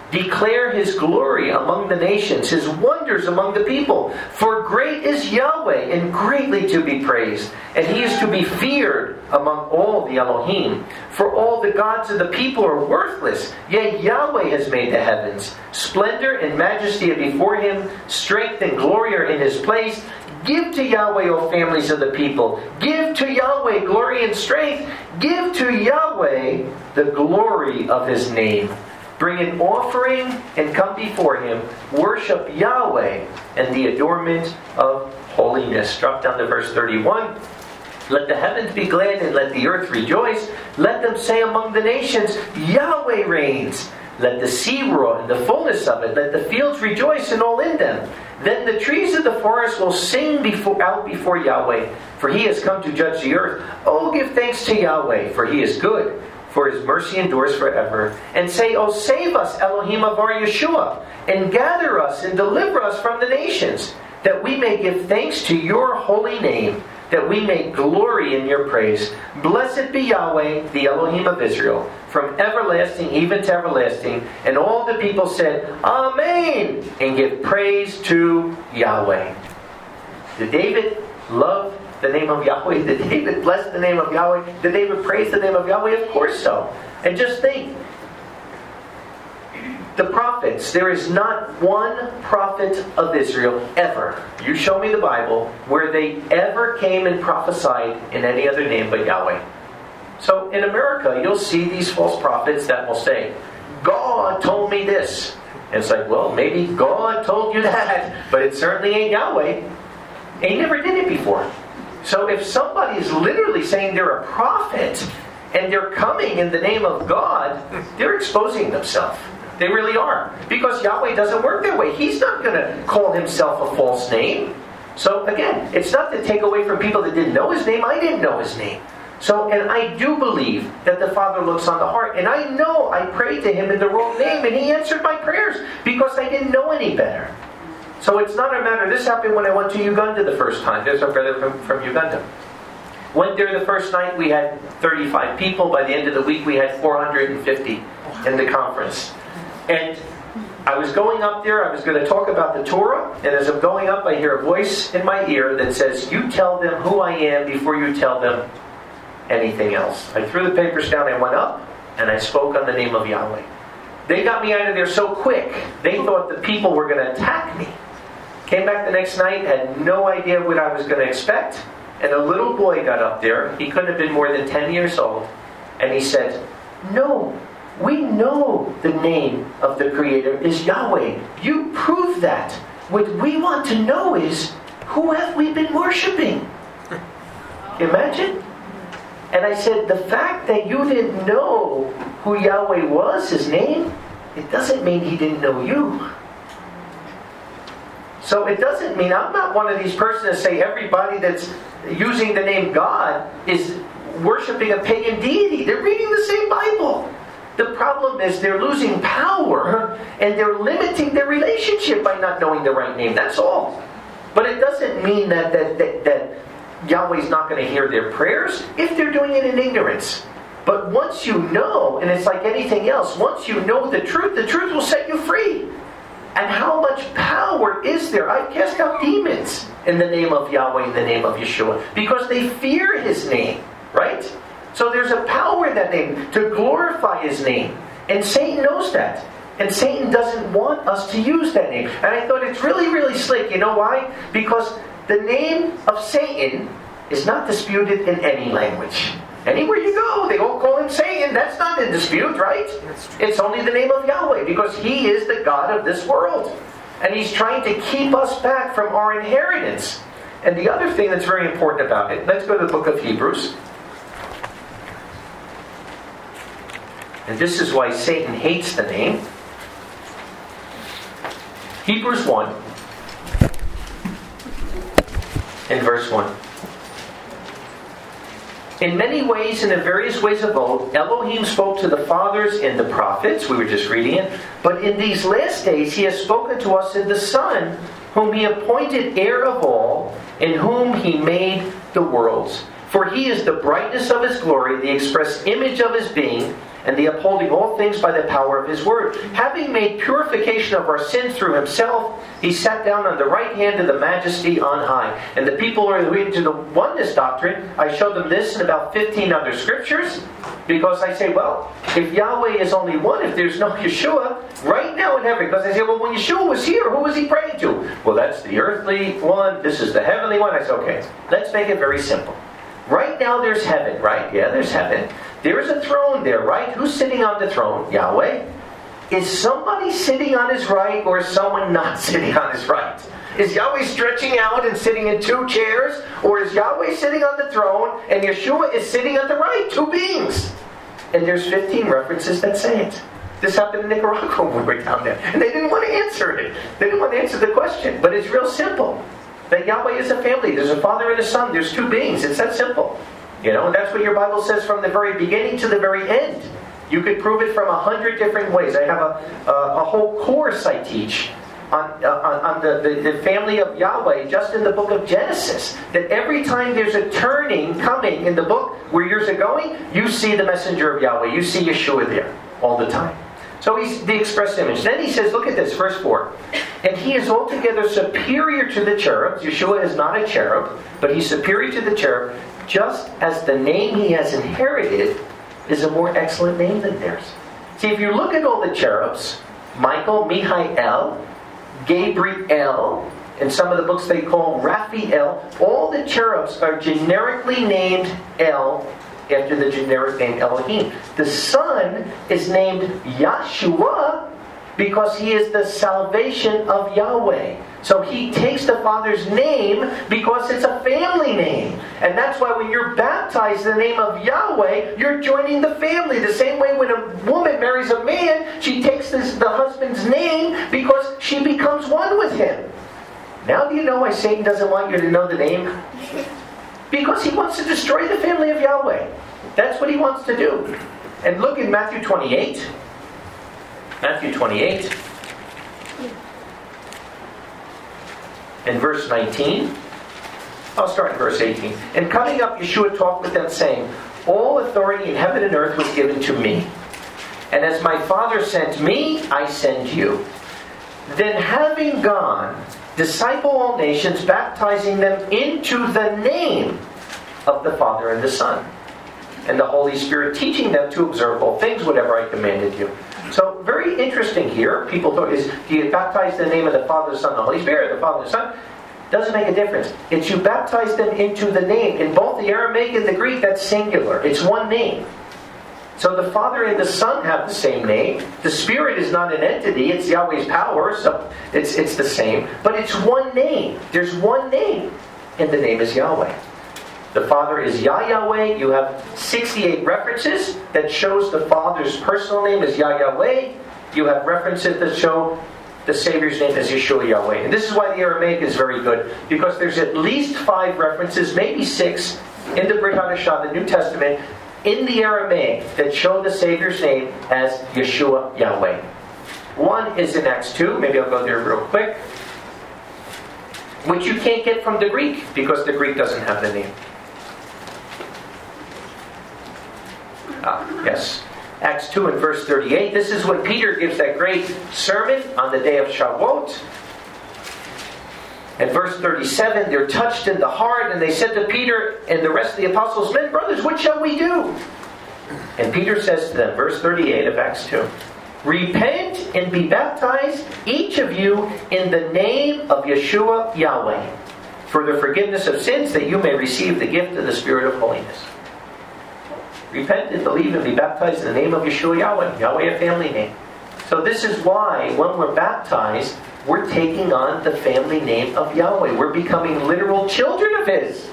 Declare his glory among the nations, his wonders among the people. For great is Yahweh, and greatly to be praised. And he is to be feared among all the Elohim. For all the gods of the people are worthless. Yet Yahweh has made the heavens. Splendor and majesty are before him. Strength and glory are in his place. Give to Yahweh, O families of the people. Give to Yahweh glory and strength. Give to Yahweh the glory of his name. Bring an offering and come before him. Worship Yahweh and the adornment of holiness. Drop down to verse thirty-one. Let the heavens be glad and let the earth rejoice. Let them say among the nations, Yahweh reigns. Let the sea roar and the fullness of it. Let the fields rejoice and all in them. Then the trees of the forest will sing before, out before Yahweh, for he has come to judge the earth. Oh, give thanks to Yahweh, for he is good, for his mercy endures forever. And say, Oh, save us, Elohim of our Yeshua, and gather us and deliver us from the nations, that we may give thanks to your holy name, that we may glory in your praise. Blessed be Yahweh, the Elohim of Israel, from everlasting even to everlasting. And all the people said, Amen, and give praise to Yahweh. Did David love the name of Yahweh? Did David bless the name of Yahweh? Did David praise the name of Yahweh? Of course so. And just think, the prophets, there is not one prophet of Israel ever, you show me the Bible, where they ever came and prophesied in any other name but Yahweh. So in America, you'll see these false prophets that will say, God told me this. And it's like, well, maybe God told you that, but it certainly ain't Yahweh. And he never did it before. So if somebody is literally saying they're a prophet, and they're coming in the name of God, they're exposing themselves. They really are. Because Yahweh doesn't work that way. He's not going to call himself a false name. So again, it's not to take away from people that didn't know his name. I didn't know his name. So, and I do believe that the Father looks on the heart. And I know I prayed to him in the wrong name, and he answered my prayers because I didn't know any better. So it's not a matter, this happened when I went to Uganda the first time. There's a brother from, from Uganda. Went there the first night, we had thirty-five people. By the end of the week, we had four hundred fifty in the conference. And I was going up there, I was going to talk about the Torah, and as I'm going up, I hear a voice in my ear that says, you tell them who I am before you tell them anything else. I threw the papers down, I went up, and I spoke on the name of Yahweh. They got me out of there so quick, they thought the people were going to attack me. Came back the next night, had no idea what I was going to expect, and a little boy got up there, he couldn't have been more than ten years old, and he said, no, we know the name of the Creator is Yahweh. You prove that. What we want to know is, who have we been worshiping? Imagine? And I said, the fact that you didn't know who Yahweh was, his name, it doesn't mean he didn't know you. So it doesn't mean, I'm not one of these persons that say everybody that's using the name God is worshiping a pagan deity. They're reading the same Bible. The problem is they're losing power and they're limiting their relationship by not knowing the right name. That's all. But it doesn't mean that that, that, that Yahweh's not going to hear their prayers if they're doing it in ignorance. But once you know, and it's like anything else, once you know the truth, the truth will set you free. And how much power is there? I've cast out demons in the name of Yahweh, in the name of Yeshua, because they fear his name, right? So there's a power in that name to glorify his name. And Satan knows that. And Satan doesn't want us to use that name. And I thought it's really, really slick. You know why? Because the name of Satan is not disputed in any language. Anywhere you go, they all call him Satan. That's not in dispute, right? It's only the name of Yahweh, because he is the God of this world. And he's trying to keep us back from our inheritance. And the other thing that's very important about it, let's go to the book of Hebrews. And this is why Satan hates the name. Hebrews one, in verse one. In many ways and in various ways of old, Elohim spoke to the fathers in the prophets, we were just reading it, but in these last days he has spoken to us in the Son, whom he appointed heir of all, in whom he made the worlds. For he is the brightness of his glory, the express image of his being, and the upholding all things by the power of his word. Having made purification of our sins through himself, he sat down on the right hand of the majesty on high. And the people who are into the oneness doctrine, I showed them this in about fifteen other scriptures, because I say, well, if Yahweh is only one, if there's no Yeshua, right now in heaven, because I say, well, when Yeshua was here, who was he praying to? Well, that's the earthly one, this is the heavenly one. I say, okay, let's make it very simple. Right now there's heaven, right? Yeah, there's heaven. There's a throne there, right? Who's sitting on the throne? Yahweh. Is somebody sitting on his right, or is someone not sitting on his right? Is Yahweh stretching out and sitting in two chairs? Or is Yahweh sitting on the throne and Yeshua is sitting on the right? Two beings. And there's fifteen references that say it. This happened in Nicaragua when we were down there. And they didn't want to answer it. They didn't want to answer the question. But it's real simple. That Yahweh is a family. There's a father and a son. There's two beings. It's that simple. You know, and that's what your Bible says from the very beginning to the very end. You could prove it from a hundred different ways. I have a, a, a whole course I teach on, uh, on, on the, the, the family of Yahweh just in the book of Genesis. That every time there's a turning coming in the book where yours are going, you see the messenger of Yahweh. You see Yeshua there all the time. So he's the express image. Then he says, look at this, verse four. And he is altogether superior to the cherubs. Yeshua is not a cherub, but he's superior to the cherub, just as the name he has inherited is a more excellent name than theirs. See, if you look at all the cherubs, Michael, Michael, Gabriel, in some of the books they call Raphael, all the cherubs are generically named El, after the generic name Elohim. The Son is named Yahshua because he is the salvation of Yahweh. So he takes the Father's name because it's a family name. And that's why when you're baptized in the name of Yahweh, you're joining the family. The same way when a woman marries a man, she takes this, the husband's name because she becomes one with him. Now do you know why Satan doesn't want you to know the name? Because he wants to destroy the family of Yahweh. That's what he wants to do. And look in Matthew twenty-eight. Matthew twenty-eight. In verse nineteen. I'll start in verse eighteen. And coming up, Yeshua talked with them, saying, all authority in heaven and earth was given to me. And as my Father sent me, I send you. Then having gone, disciple all nations, baptizing them into the name of the Father and the Son, and the Holy Spirit, teaching them to observe all things, whatever I commanded you. So, very interesting here. People thought, is do you baptize in the name of the Father, the Son, and the Holy Spirit, the Father and the Son? Doesn't make a difference. It's you baptize them into the name. In both the Aramaic and the Greek, that's singular. It's one name. So the Father and the Son have the same name. The Spirit is not an entity. It's Yahweh's power, so it's, it's the same. But it's one name. There's one name, and the name is Yahweh. The Father is Yah Yahweh. You have sixty-eight references that shows the Father's personal name is Yah Yahweh. You have references that show the Savior's name is Yeshua Yahweh. And this is why the Aramaic is very good, because there's at least five references, maybe six, in the Brit Hadashah, the New Testament, in the Aramaic that show the Savior's name as Yeshua Yahweh. One is in Acts two, maybe I'll go there real quick, which you can't get from the Greek, because the Greek doesn't have the name. Ah, yes. Acts two and verse thirty-eight. This is when Peter gives that great sermon on the day of Shavuot. And verse thirty-seven, they're touched in the heart, and they said to Peter and the rest of the apostles, men, brothers, what shall we do? And Peter says to them, verse thirty-eight of Acts two, repent and be baptized, each of you, in the name of Yeshua Yahweh, for the forgiveness of sins, that you may receive the gift of the Spirit of holiness. Repent and believe and be baptized in the name of Yeshua Yahweh. Yahweh, a family name. So this is why when we're baptized, we're taking on the family name of Yahweh. We're becoming literal children of His.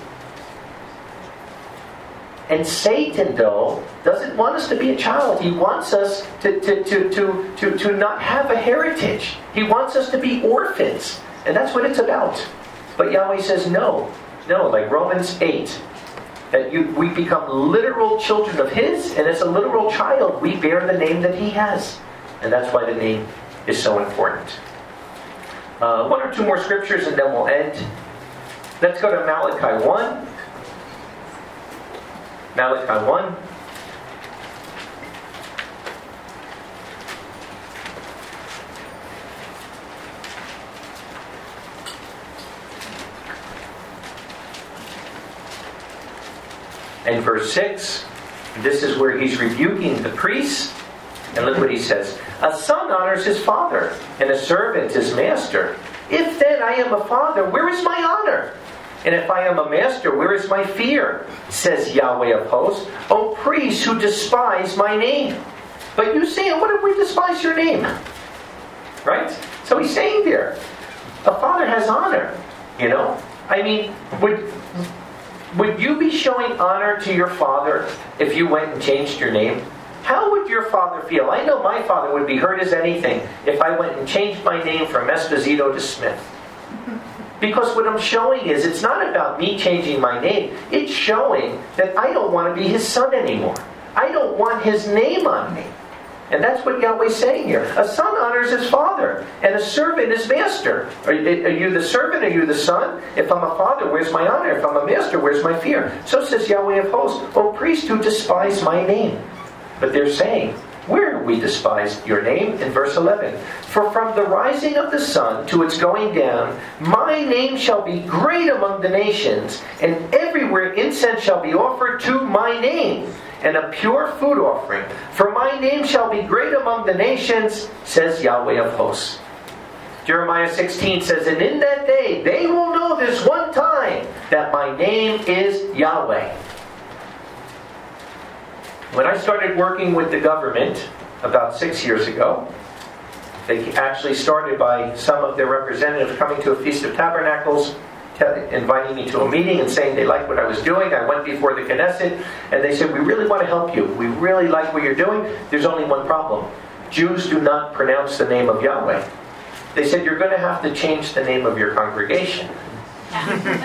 And Satan, though, doesn't want us to be a child. He wants us to, to, to, to, to, to not have a heritage. He wants us to be orphans. And that's what it's about. But Yahweh says no. No, like Romans eight. That you, we become literal children of His, and as a literal child, we bear the name that He has. And that's why the name is so important. Uh, one or two more scriptures and then we'll end. Let's go to Malachi one. Malachi one. And verse six, this is where he's rebuking the priests. And look what he says. A son honors his father, and a servant his master. If then I am a father, where is my honor? And if I am a master, where is my fear? Says Yahweh of hosts. O priests who despise my name. But you say, what if we despise your name? Right? So he's saying there, a father has honor. You know? I mean, would, would you be showing honor to your father if you went and changed your name? How would your father feel? I know my father would be hurt as anything if I went and changed my name from Esposito to Smith. Because what I'm showing is, it's not about me changing my name. It's showing that I don't want to be his son anymore. I don't want his name on me. And that's what Yahweh's saying here. A son honors his father, and a servant his master. Are you, are you the servant? Are you the son? If I'm a father, where's my honor? If I'm a master, where's my fear? So says Yahweh of hosts, O priest who despise my name. But they're saying, where we despise your name? In verse eleven. For from the rising of the sun to its going down, my name shall be great among the nations, and everywhere incense shall be offered to my name, and a pure food offering. For my name shall be great among the nations, says Yahweh of hosts. Jeremiah sixteen says, and in that day they will know this one time that my name is Yahweh. When I started working with the government about six years ago, they actually started by some of their representatives coming to a Feast of Tabernacles, te- inviting me to a meeting and saying they liked what I was doing. I went before the Knesset and they said, we really want to help you. We really like what you're doing. There's only one problem. Jews do not pronounce the name of Yahweh. They said, you're going to have to change the name of your congregation. And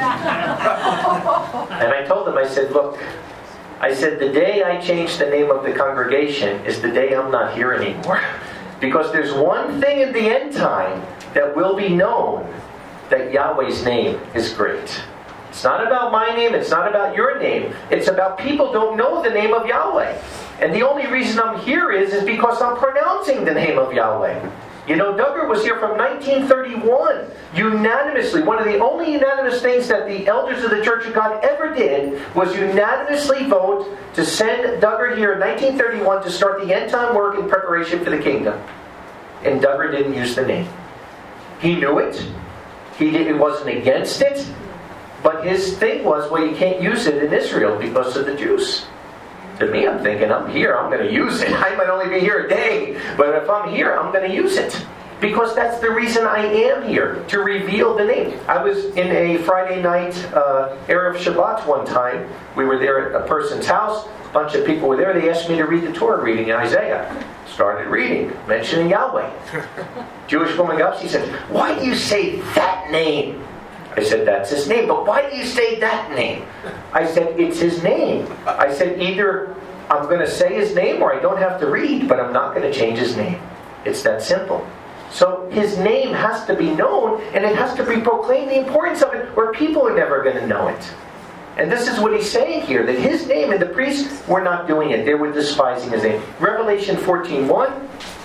I told them, I said, look, I said, the day I change the name of the congregation is the day I'm not here anymore. Because there's one thing in the end time that will be known, that Yahweh's name is great. It's not about my name, it's not about your name. It's about people don't know the name of Yahweh. And the only reason I'm here is, is because I'm pronouncing the name of Yahweh. You know, Duggar was here from nineteen thirty-one, unanimously. One of the only unanimous things that the elders of the Church of God ever did was unanimously vote to send Duggar here in nineteen thirty-one to start the end time work in preparation for the kingdom. And Duggar didn't use the name. He knew it. He did, it wasn't against it. But his thing was, well, you can't use it in Israel because of the Jews. To me, I'm thinking, I'm here, I'm going to use it. I might only be here a day, but if I'm here, I'm going to use it. Because that's the reason I am here, to reveal the name. I was in a Friday night uh, Erev Shabbat one time. We were there at a person's house. A bunch of people were there. They asked me to read the Torah reading in Isaiah. Started reading, mentioning Yahweh. Jewish woman got up, she said, why do you say that name? I said, that's his name. But why do you say that name? I said, it's his name. I said, either I'm going to say his name or I don't have to read, but I'm not going to change his name. It's that simple. So his name has to be known, and it has to be proclaimed, the importance of it, or people are never going to know it. And this is what he's saying here, that his name and the priests were not doing it. They were despising his name. Revelation fourteen one.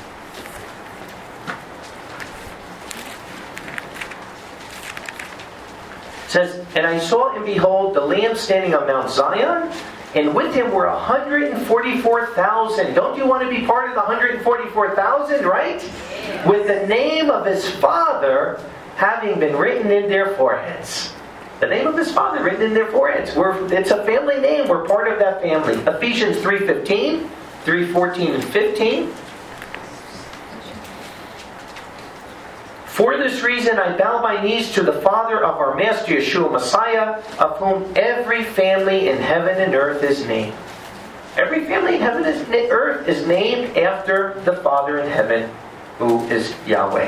Says, and I saw and behold the Lamb standing on Mount Zion, and with him were one hundred forty-four thousand. Don't you want to be part of the one hundred forty-four thousand, right? Yeah. With the name of his Father having been written in their foreheads. The name of his Father written in their foreheads. We're, it's a family name. We're part of that family. Ephesians three fifteen, three fourteen and fifteen. For this reason I bow my knees to the Father of our Master Yeshua Messiah, of whom every family in heaven and earth is named. Every family in heaven and earth is named after the Father in heaven, who is Yahweh.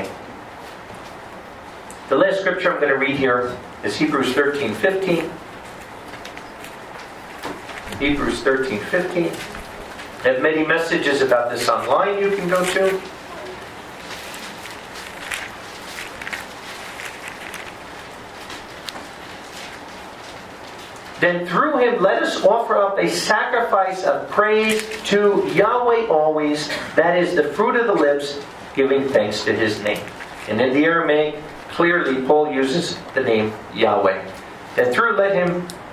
The last scripture I'm going to read here is Hebrews thirteen fifteen. Hebrews thirteen fifteen. I have many messages about this online you can go to. Then through him let us offer up a sacrifice of praise to Yahweh always, that is the fruit of the lips, giving thanks to his name. And in the Aramaic, clearly Paul uses the name Yahweh. Then through let him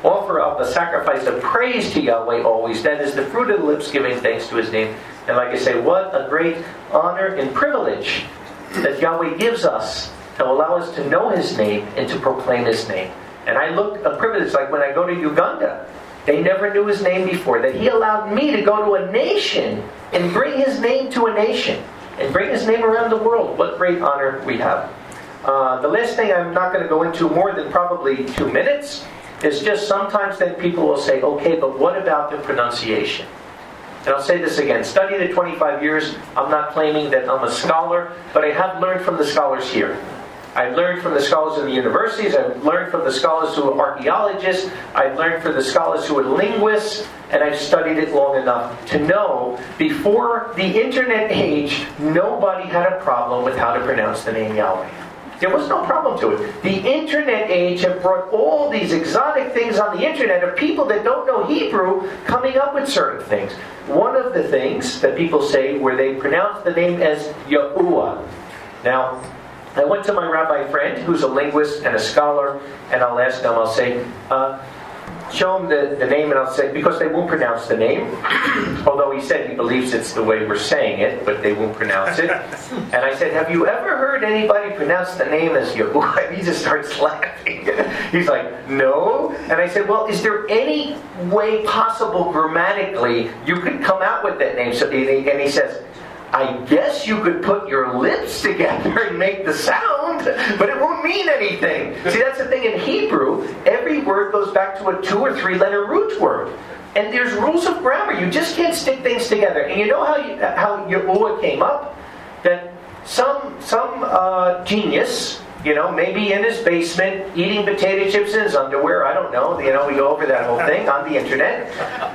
offer up a sacrifice of praise to Yahweh always. That is the fruit of the lips giving thanks to His name. And like I say, what a great honor and privilege that Yahweh gives us to allow us to know His name and to proclaim His name. And I look a privilege, like when I go to Uganda, they never knew His name before. That He allowed me to go to a nation and bring His name to a nation. And bring His name around the world. What great honor we have. Uh, the last thing I'm not going to go into more than probably two minutes is just sometimes then people will say, okay, but what about the pronunciation? And I'll say this again. Studying the twenty-five years, I'm not claiming that I'm a scholar, but I have learned from the scholars here. I've learned from the scholars in the universities. I've learned from the scholars who are archaeologists. I've learned from the scholars who are linguists. And I've studied it long enough to know before the internet age, nobody had a problem with how to pronounce the name Yahweh. There was no problem to it. The internet age have brought all these exotic things on the internet of people that don't know Hebrew coming up with certain things. One of the things that people say where they pronounce the name as Yahuwah. Now, I went to my rabbi friend who's a linguist and a scholar, and I'll ask them, I'll say, uh, show him the, the name, and I'll say, because they won't pronounce the name, although he said he believes it's the way we're saying it, but they won't pronounce it. And I said, have you ever heard anybody pronounce the name as Yahuwah? And he just starts laughing. He's like, no. And I said, well, is there any way possible grammatically you could come out with that name? So, and he, and he says, I guess you could put your lips together and make the sound, but it won't mean anything. See, that's the thing in Hebrew. Every word goes back to a two or three letter root word. And there's rules of grammar. You just can't stick things together. And you know how you, how Yahuwah came up? That some, some uh, genius, you know, maybe in his basement, eating potato chips in his underwear, I don't know, you know, we go over that whole thing on the internet,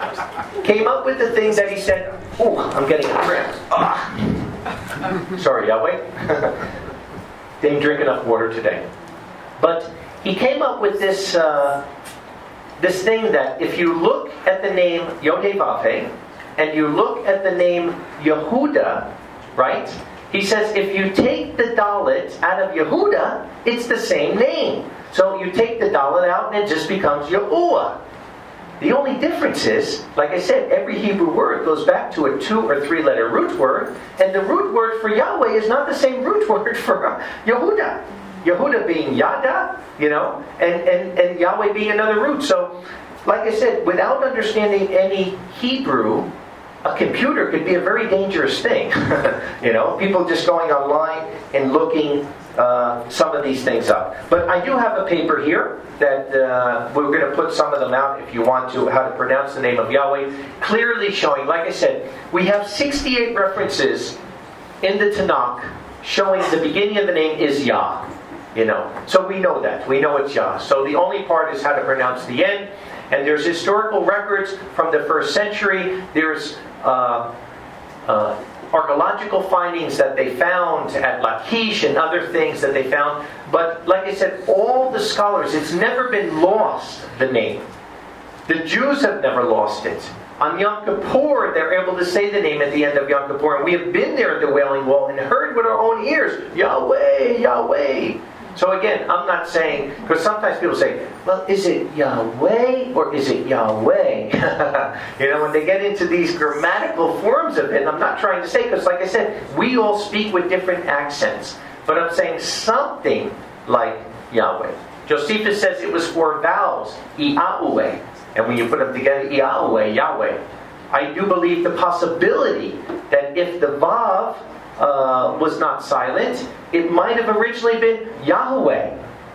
came up with the thing that he said, oh, I'm getting a cramp. Ah. Sorry, Yahweh. Didn't drink enough water today. But he came up with this uh, this thing that if you look at the name Yod-Heh-Vav-Heh, and you look at the name Yehuda, right? He says if you take the Dalet out of Yehuda, it's the same name. So you take the Dalet out and it just becomes Yahuwah. The only difference is, like I said, every Hebrew word goes back to a two or three letter root word, and the root word for Yahweh is not the same root word for Yehuda. Yehuda being Yada, you know, and, and, and Yahweh being another root. So, like I said, without understanding any Hebrew, a computer could be a very dangerous thing. You know, people just going online and looking uh, some of these things up. But I do have a paper here that uh, we're going to put some of them out if you want to, how to pronounce the name of Yahweh, clearly showing, like I said, we have sixty-eight references in the Tanakh showing the beginning of the name is Yah. You know, so we know that. We know it's Yah. So the only part is how to pronounce the end. And there's historical records from the first century. There's uh, uh, archaeological findings that they found at Lachish and other things that they found. But like I said, all the scholars, it's never been lost, the name. The Jews have never lost it. On Yom Kippur, they're able to say the name at the end of Yom Kippur. And we have been there at the Wailing Wall and heard with our own ears, Yahweh, Yahweh. So again, I'm not saying, because sometimes people say, well, is it Yahweh or is it Yahweh? You know, when they get into these grammatical forms of it, I'm not trying to say, because like I said, we all speak with different accents. But I'm saying something like Yahweh. Josephus says it was four vowels, Yahweh. And when you put them together, Yahweh, Yahweh. I do believe the possibility that if the Vav uh, was not silent, it might have originally been Yahweh,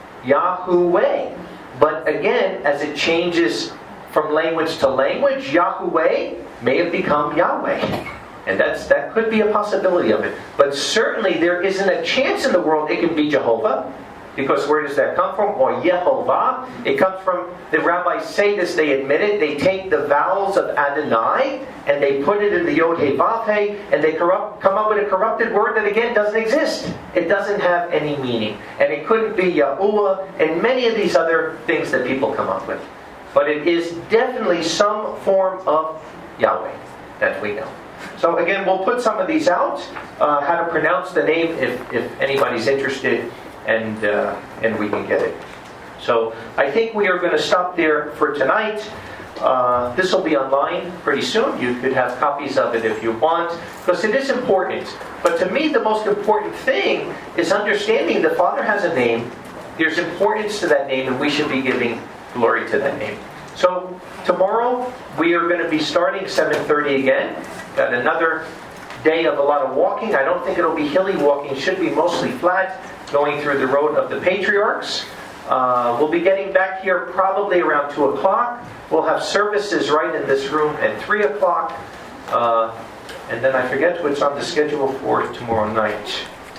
Yahuwah. But again, as it changes from language to language, Yahuwah may have become Yahweh. And that's that could be a possibility of it. But certainly there isn't a chance in the world it can be Jehovah. Because where does that come from? Or Yehovah. It comes from, the rabbis say this, they admit it, they take the vowels of Adonai and they put it in the Yod-Heh-Vav-Heh and they corrupt, come up with a corrupted word that again doesn't exist. It doesn't have any meaning. And it couldn't be Yahuwah and many of these other things that people come up with. But it is definitely some form of Yahweh that we know. So again, we'll put some of these out, uh, how to pronounce the name if, if anybody's interested. And uh, and we can get it. So I think we are going to stop there for tonight. Uh, this will be online pretty soon. You could have copies of it if you want, because it is important. But to me, the most important thing is understanding the Father has a name. There's importance to that name, and we should be giving glory to that name. So tomorrow, we are going to be starting seven thirty again. Got another day of a lot of walking. I don't think it'll be hilly walking. It should be mostly flat, going through the road of the patriarchs. Uh, we'll be getting back here probably around two o'clock. We'll have services right in this room at three o'clock. Uh, and then I forget what's on the schedule for tomorrow night.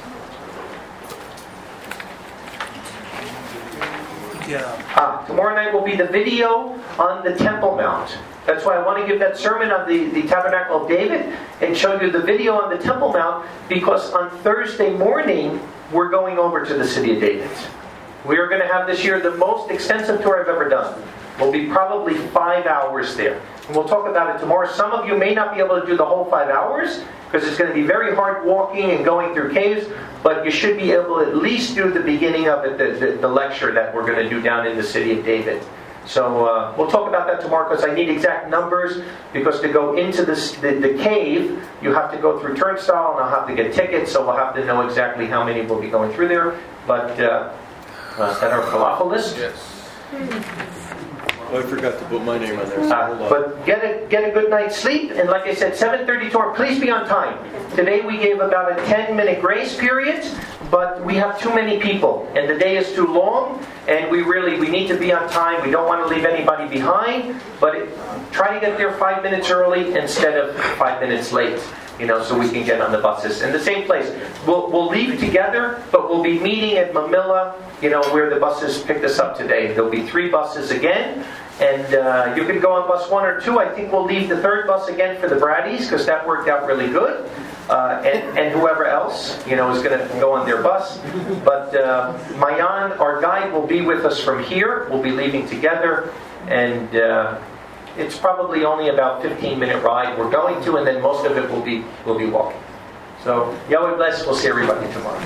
Yeah. Ah, tomorrow night will be the video on the Temple Mount. That's why I want to give that sermon on the, the Tabernacle of David and show you the video on the Temple Mount, because on Thursday morning, we're going over to the city of David. We are going to have this year the most extensive tour I've ever done. We'll be probably five hours there. And we'll talk about it tomorrow. Some of you may not be able to do the whole five hours because it's going to be very hard walking and going through caves, but you should be able to at least do the beginning of it, the, the, the lecture that we're going to do down in the city of David. So uh, we'll talk about that tomorrow, because I need exact numbers, because to go into this, the, the cave, you have to go through turnstile, and I'll have to get tickets, so we'll have to know exactly how many will be going through there. But uh, uh, is that our falafel list? Yes. Oh, I forgot to put my name on there. So uh, but get a get a good night's sleep, and like I said, seven thirty tour. Please be on time. Today we gave about a ten minute grace period, but we have too many people, and the day is too long, and we really we need to be on time. We don't want to leave anybody behind, but it, try to get there five minutes early instead of five minutes late. You know, so we can get on the buses. In the same place. We'll we'll leave together, but we'll be meeting at Mamilla, you know, where the buses picked us up today. There'll be three buses again. And uh, you can go on bus one or two. I think we'll leave the third bus again for the Braddies, because that worked out really good. Uh, and, and whoever else, you know, is going to go on their bus. But uh, Mayan, our guide, will be with us from here. We'll be leaving together. And Uh, it's probably only about fifteen minute ride we're going to, and then most of it will be will be walking. So, Yahweh bless. We'll see everybody tomorrow.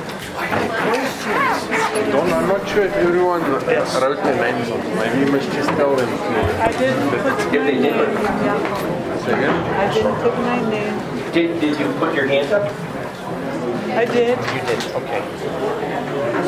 Don, I'm not sure if everyone wrote their names on them. Maybe you must just tell them. I didn't put If they did. Say again? I didn't put my name. Did Did you put your hands up? I did. You did. Okay.